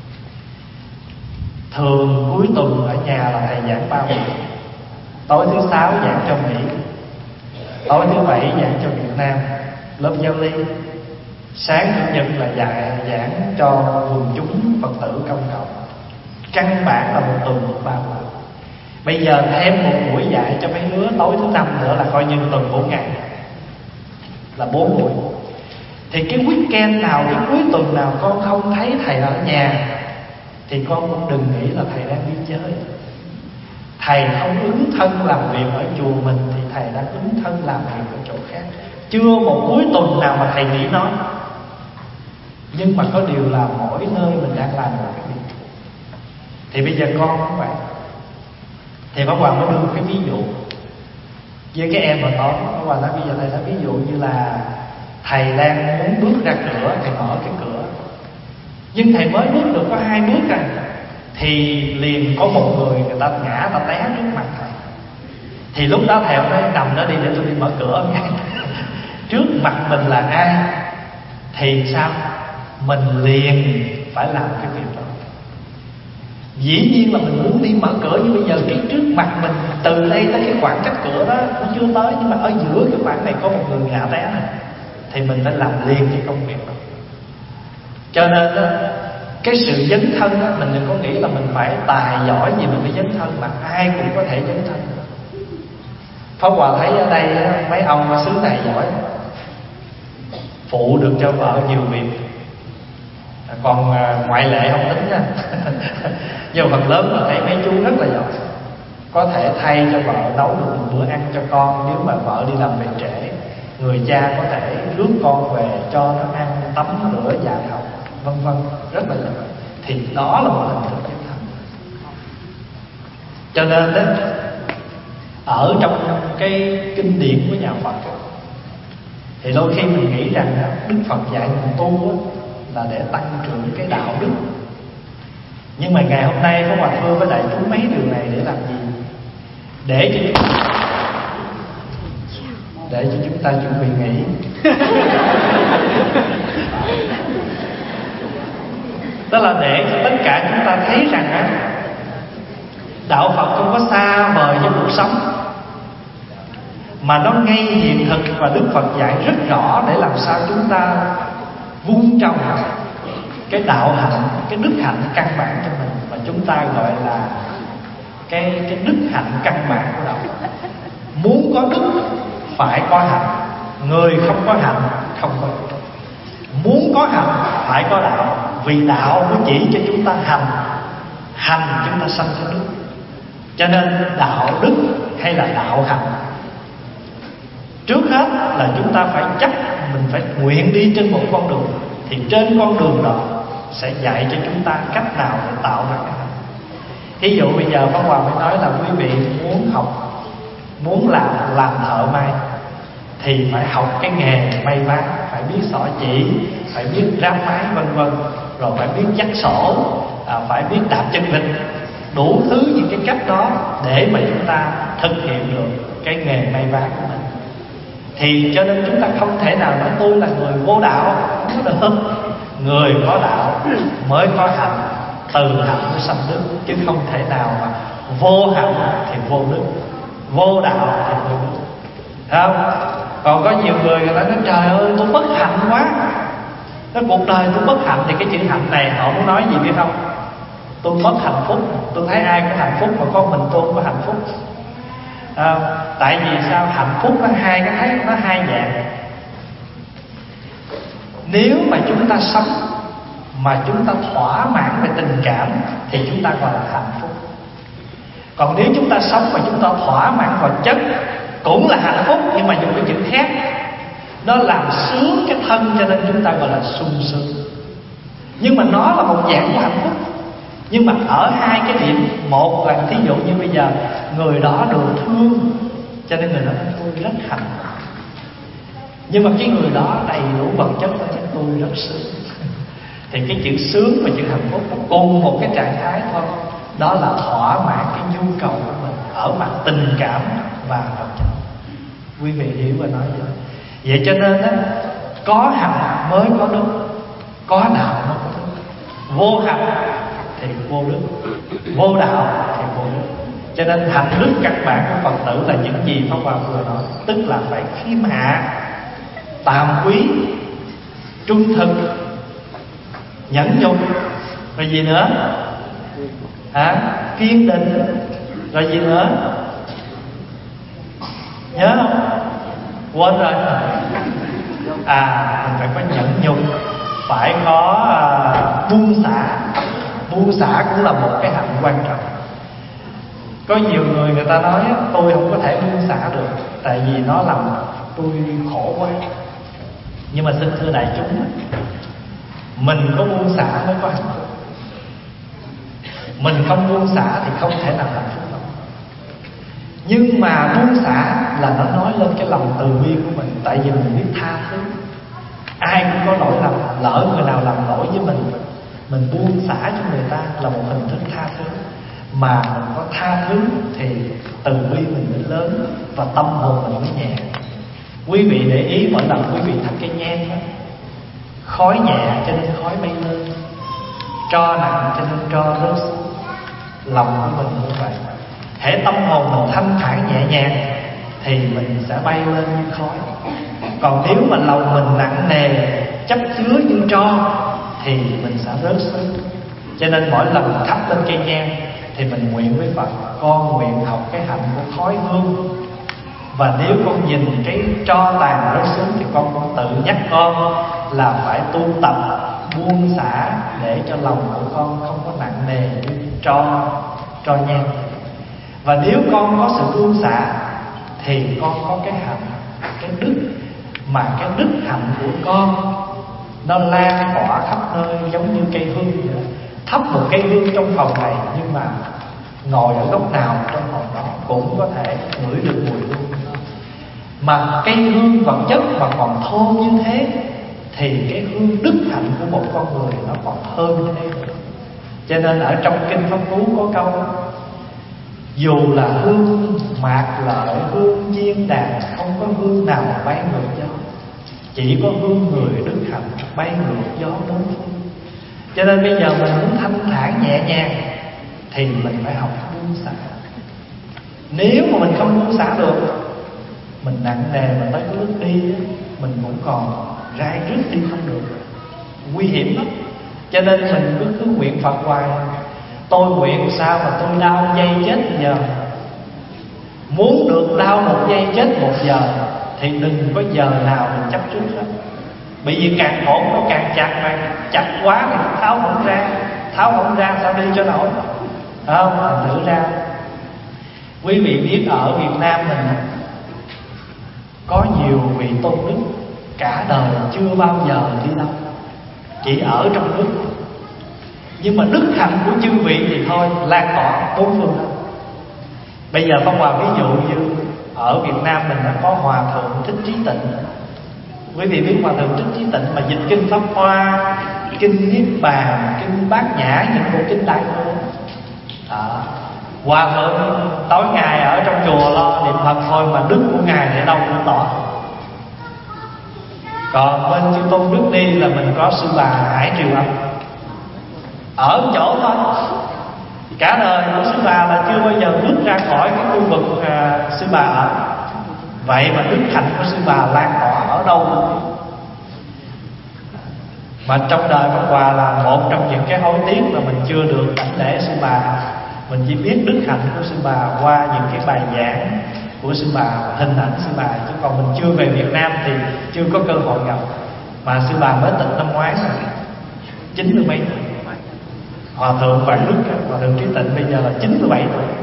S2: thường cuối tuần ở nhà là thầy giảng ba buổi, tối thứ sáu giảng cho Mỹ, tối thứ bảy giảng cho Việt Nam, lớp giáo lý. Sáng chủ nhật là dạy giảng cho quần chúng Phật tử công cộng. Căn bản là một tuần một ba buổi. Bây giờ thêm một buổi dạy cho mấy đứa tối thứ năm nữa là coi như tuần bốn ngày, là bốn buổi. Thì cái weekend nào, cái cuối tuần nào con không thấy thầy ở nhà thì con cũng đừng nghĩ là thầy đang đi chơi. Thầy không ứng thân làm việc ở chùa mình thì thầy đang ứng thân làm việc ở chỗ khác. Chưa một cuối tuần nào mà thầy nghĩ nói. Nhưng mà có điều là mỗi nơi mình đang làm một cái việc. Thì bây giờ con cũng vậy. Thì Pháp Hòa mới đưa một cái ví dụ với cái em mà đó. Pháp Hòa nói bây giờ thầy nói ví dụ như là thầy đang muốn bước ra cửa, thầy mở cái cửa, nhưng thầy mới bước được có hai bước rồi thì liền có một người người ta ngã, ta té trước mặt thầy. Thì lúc đó thầy nói nằm đó đi để tôi đi mở cửa. Trước mặt mình là ai thì sao mình liền phải làm cái việc đó. Dĩ nhiên là mình muốn đi mở cửa, nhưng bây giờ cái trước mặt mình từ đây tới cái khoảng cách cửa đó nó chưa tới, nhưng mà ở giữa cái khoảng này có một người ngã té này thì mình phải làm liền cái công việc đó. Cho nên đó, cái sự dấn thân đó, mình đừng có nghĩ là mình phải tài giỏi gì mình mới dấn thân, mà ai cũng có thể dấn thân. Pháp Hòa thấy ở đây mấy ông ở xứ này giỏi, phụ được cho vợ nhiều việc, còn ngoại lệ không tính nha. Nhưng phần lớn mà thấy mấy chú rất là giỏi, có thể thay cho vợ nấu được một bữa ăn cho con. Nếu mà vợ đi làm về trễ, người cha có thể rước con về cho nó ăn, tắm rửa, dạy học. vân vân rất là nhiều, thì đó là một hình thức chân thành. Cho nên đó, ở trong cái kinh điển của nhà Phật thì đôi khi mình nghĩ rằng đó, Đức Phật dạy mình tu đó, là để tăng trưởng cái đạo đức. Nhưng mà ngày hôm nay Pháp Hòa thưa với đại chúng mấy điều này để làm gì? Để cho chúng, để cho chúng ta chuẩn bị nghỉ. Đó là để cho tất cả chúng ta thấy rằng á, đạo Phật không có xa vời với cuộc sống, mà nó ngay hiện thực. Và Đức Phật dạy rất rõ để làm sao chúng ta vun trồng cái đạo hạnh, cái đức hạnh căn bản cho mình, mà chúng ta gọi là cái cái đức hạnh căn bản của đạo Phật. Muốn có đức phải có hạnh, người không có hạnh không có đức. Muốn có hạnh phải có đạo, vì đạo mới chỉ cho chúng ta hành, hành chúng ta sanh ra đức. Cho nên đạo đức hay là đạo hạnh, trước hết là chúng ta phải chấp mình phải nguyện đi trên một con đường, thì trên con đường đó sẽ dạy cho chúng ta cách nào để tạo ra cái hạnh. Ví dụ bây giờ Pháp Hòa mới nói là quý vị muốn học, muốn làm làm thợ may thì phải học cái nghề may vá, phải biết xỏ chỉ, phải biết ráp máy vân vân, rồi phải biết dắt sổ, à, phải biết đạp chân vịt, đủ thứ những cái cách đó để mà chúng ta thực hiện được cái nghề may vá của mình. Thì cho nên chúng ta không thể nào nói tôi là người vô đạo, không có được. Người có đạo mới có hạnh, từ hạnh mới sanh đức, chứ không thể nào mà vô hạnh thì vô đức, vô đạo thì vô đức. Không? Còn có nhiều người người ta nói trời ơi tôi bất hạnh quá, nói cuộc đời tôi bất hạnh. Thì cái chữ hạnh này họ muốn nói gì biết không? Tôi mất hạnh phúc. Tôi thấy ai có hạnh phúc mà có mình tôi không có hạnh phúc. À, tại vì sao? Hạnh phúc nó hai cái thấy nó hai dạng. Nếu mà chúng ta sống mà chúng ta thỏa mãn về tình cảm thì chúng ta gọi là hạnh phúc. Còn nếu chúng ta sống mà chúng ta thỏa mãn vật chất cũng là hạnh phúc, nhưng mà dùng cái chữ khác, nó làm sướng cái thân, cho nên chúng ta gọi là sung sướng. Nhưng mà nó là một dạng của hạnh phúc. Nhưng mà ở hai cái điểm, một là thí dụ như bây giờ người đó được thương, cho nên người đó nói tôi rất hạnh phúc. Nhưng mà cái người đó đầy đủ vật chất cho nên tôi rất sướng. Thì cái chữ sướng và chữ hạnh phúc cùng một cái trạng thái thôi. Đó là thỏa mãn cái nhu cầu của mình ở mặt tình cảm và vật chất. Quý vị hiểu và nói vậy. Vậy cho nên á, có hạnh mới có đức, có đạo mới có đức. Vô hạnh thì vô đức, vô đạo thì vô đức. Cho nên hạnh đức căn bản của Phật tử là những gì Pháp Hòa vừa nói, tức là phải khiêm hạ, tàm quý, trung thực, nhẫn nhục, rồi gì nữa? Hả? Kiên định, rồi gì nữa? Nhớ không? Quên rồi. À, mình phải có nhẫn nhục, phải có uh, buông xả. Buông xả cũng là một cái hạnh quan trọng. Có nhiều người người ta nói tôi không có thể buông xả được, tại vì nó làm tôi khổ quá. Nhưng mà xin thưa đại chúng, mình có buông xả mới có hạnh phúc. Mình không buông xả thì không thể nào hạnh phúc đâu. Nhưng mà buông xả là nó nói lên cái lòng từ bi của mình. Tại vì mình biết tha thứ. Ai cũng có lỗi lầm, lỡ người nào làm lỗi với mình, mình buông xả cho người ta là một hình thức tha thứ. Mà mình có tha thứ thì từ bi mình mới lớn và tâm hồn mình mới nhẹ. Quý vị để ý mỗi lần quý vị thắp cái nhang đó, khói nhẹ cho nên khói bay lên, tro nặng cho nên tro rớt xuống. Lòng của mình cũng vậy. Hễ tâm hồn mình thanh thản nhẹ nhàng thì mình sẽ bay lên như khói. Còn nếu mà lòng mình nặng nề, chấp chứa như tro thì mình sẽ rớt xuống. Cho nên mỗi lần thắp lên cây nhang thì mình nguyện với Phật, con nguyện học cái hạnh của khói hương. Và nếu con nhìn cái tro tàn rớt xuống thì con cũng tự nhắc con là phải tu tập buông xả để cho lòng của con không có nặng nề như tro tro nhang. Và nếu con có sự buông xả thì con có cái hạnh, cái đức, mà cái đức hạnh của con nó lan tỏa khắp nơi giống như cây hương vậy. Thắp một cây hương trong phòng này, nhưng mà ngồi ở góc nào trong phòng đó cũng có thể ngửi được mùi hương. Mà cây hương vật chất mà còn thơm như thế, thì cái hương đức hạnh của một con người nó còn thơm như thế. Cho nên ở trong Kinh Pháp Cú có câu: dù là hương mạc lợi, hương viên đàn, không có hương nào bay ngược gió, chỉ có hương người đức hạnh bay ngược gió bốn phương. Cho nên bây giờ mình muốn thanh thản nhẹ nhàng thì mình phải học buông xả. Nếu mà mình không buông xả được, mình nặng nề mà tới cái lúc đi mình cũng còn rai rứt đi không được, nguy hiểm lắm. Cho nên mình cứ cứ nguyện Phật hoài: tôi nguyện sao mà tôi đau giây chết giờ. Muốn được đau một giây chết một giờ thì đừng có giờ nào mình chấp trước hết. Bởi vì càng khổ nó càng chặt, mà chặt quá thì tháo không ra, tháo không ra sao đi cho nổi, không? Thành thử ra quý vị biết ở Việt Nam mình có nhiều vị tôn đức cả đời chưa bao giờ đi đâu, chỉ ở trong nước. Nhưng mà đức hạnh của chư vị thì thôi lan tỏa bốn phương hết. Bây giờ Pháp Hòa ví dụ như ở Việt Nam mình đã có Hòa Thượng Thích Trí Tịnh. Quý vị biết Hòa Thượng Thích Trí Tịnh mà dịch kinh Pháp Hoa, kinh Niết Bàn, kinh Bát Nhã, những bộ kinh đại thừa. À, Hòa Thượng tối ngày ở trong chùa lo niệm Phật thôi, mà đức của ngài thì đâu cũng tỏ. Còn bên chư tôn đức đi là mình có sư bà Hải Triều Âm ở chỗ thôi. Cả đời của sư bà là chưa bao giờ bước ra khỏi cái khu vực à, sư bà ở. Vậy mà đức hạnh của sư bà lan tỏa ở đâu cũng. Mà trong đời Pháp Hòa là một trong những cái hối tiếc là mình chưa được đảnh lễ sư bà. Mình chỉ biết đức hạnh của sư bà qua những cái bài giảng của sư bà, hình ảnh sư bà, chứ còn mình chưa về Việt Nam thì chưa có cơ hội gặp. Mà sư bà mới tịnh năm ngoái rồi, chín mươi mấy tuổi. Hòa thượng Vạn Đức, Hòa thượng Trí Tịnh bây giờ là chín mươi bảy tuổi,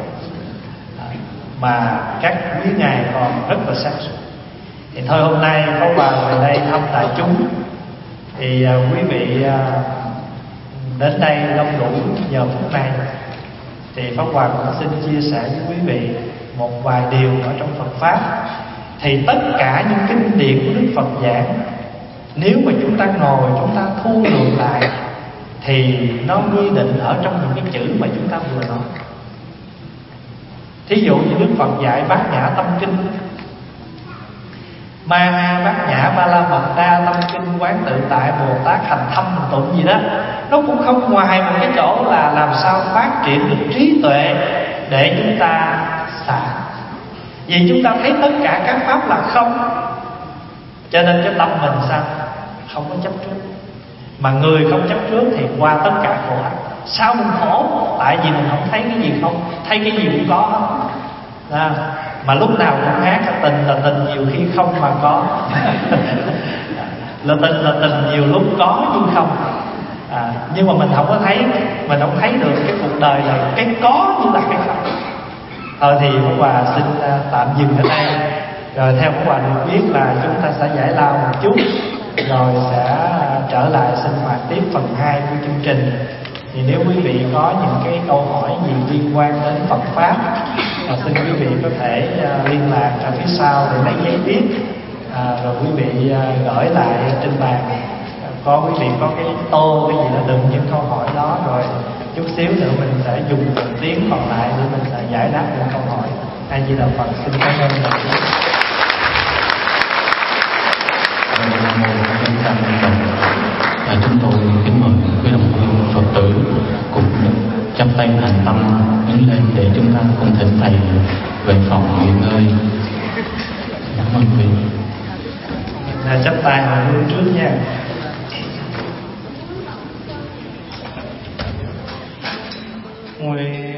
S2: mà các quý ngài còn rất là sáng suốt. Thì thôi hôm nay Pháp Hòa về đây thăm đại chúng, thì uh, quý vị uh, đến đây đông đủ giờ phút này, thì Pháp Hòa cũng xin chia sẻ với quý vị một vài điều ở trong Phật Pháp. Thì tất cả những kinh điển của Đức Phật giảng, nếu mà chúng ta ngồi chúng ta thu lượm lại thì nó quy định ở trong những cái chữ mà chúng ta vừa nói. Thí dụ như Đức Phật dạy Bát Nhã Tâm Kinh, Ma Bát Nhã Ba La Mật Đa Tâm Kinh Quán Tự Tại Bồ Tát Hành Thâm Tụng gì đó, nó cũng không ngoài một cái chỗ là làm sao phát triển được trí tuệ để chúng ta xả. Vì chúng ta thấy tất cả các pháp là không, cho nên cái tâm mình sao không có chấp trước. Mà người không chấp trước thì qua tất cả khổ ách. Sao mình khổ? Tại vì mình không thấy cái gì không, thấy cái gì cũng có à, mà lúc nào cũng hát tình là tình nhiều khi không mà có là tình là tình nhiều lúc có nhưng không à, nhưng mà mình không có thấy, mình không thấy được cái cuộc đời này cái có như là cái không. Thôi thì Pháp Hòa xin tạm dừng ở đây. Rồi theo Pháp Hòa được biết là chúng ta sẽ giải lao một chút, rồi sẽ trở lại sinh hoạt tiếp phần hai của chương trình. Thì nếu quý vị có những cái câu hỏi gì liên quan đến Phật Pháp, à, xin quý vị có thể uh, liên lạc ở phía sau để lấy giấy viết, à, rồi quý vị uh, gửi lại trên bàn. Có quý vị có cái tô cái gì đó đựng những câu hỏi đó, rồi chút xíu nữa mình sẽ dùng một tiếng còn lại để mình sẽ giải đáp những câu hỏi. A Di Đà Phật. Xin cảm ơn.
S1: À, chúng tôi kính mời quý đồng hương Phật tử cùng chắp tay thành tâm đứng lên để chúng ta cùng thỉnh thầy về phòng nghỉ ngơi. Cảm ơn quý vị.
S2: À, chắp tay hồi hương trước nha. Nguyện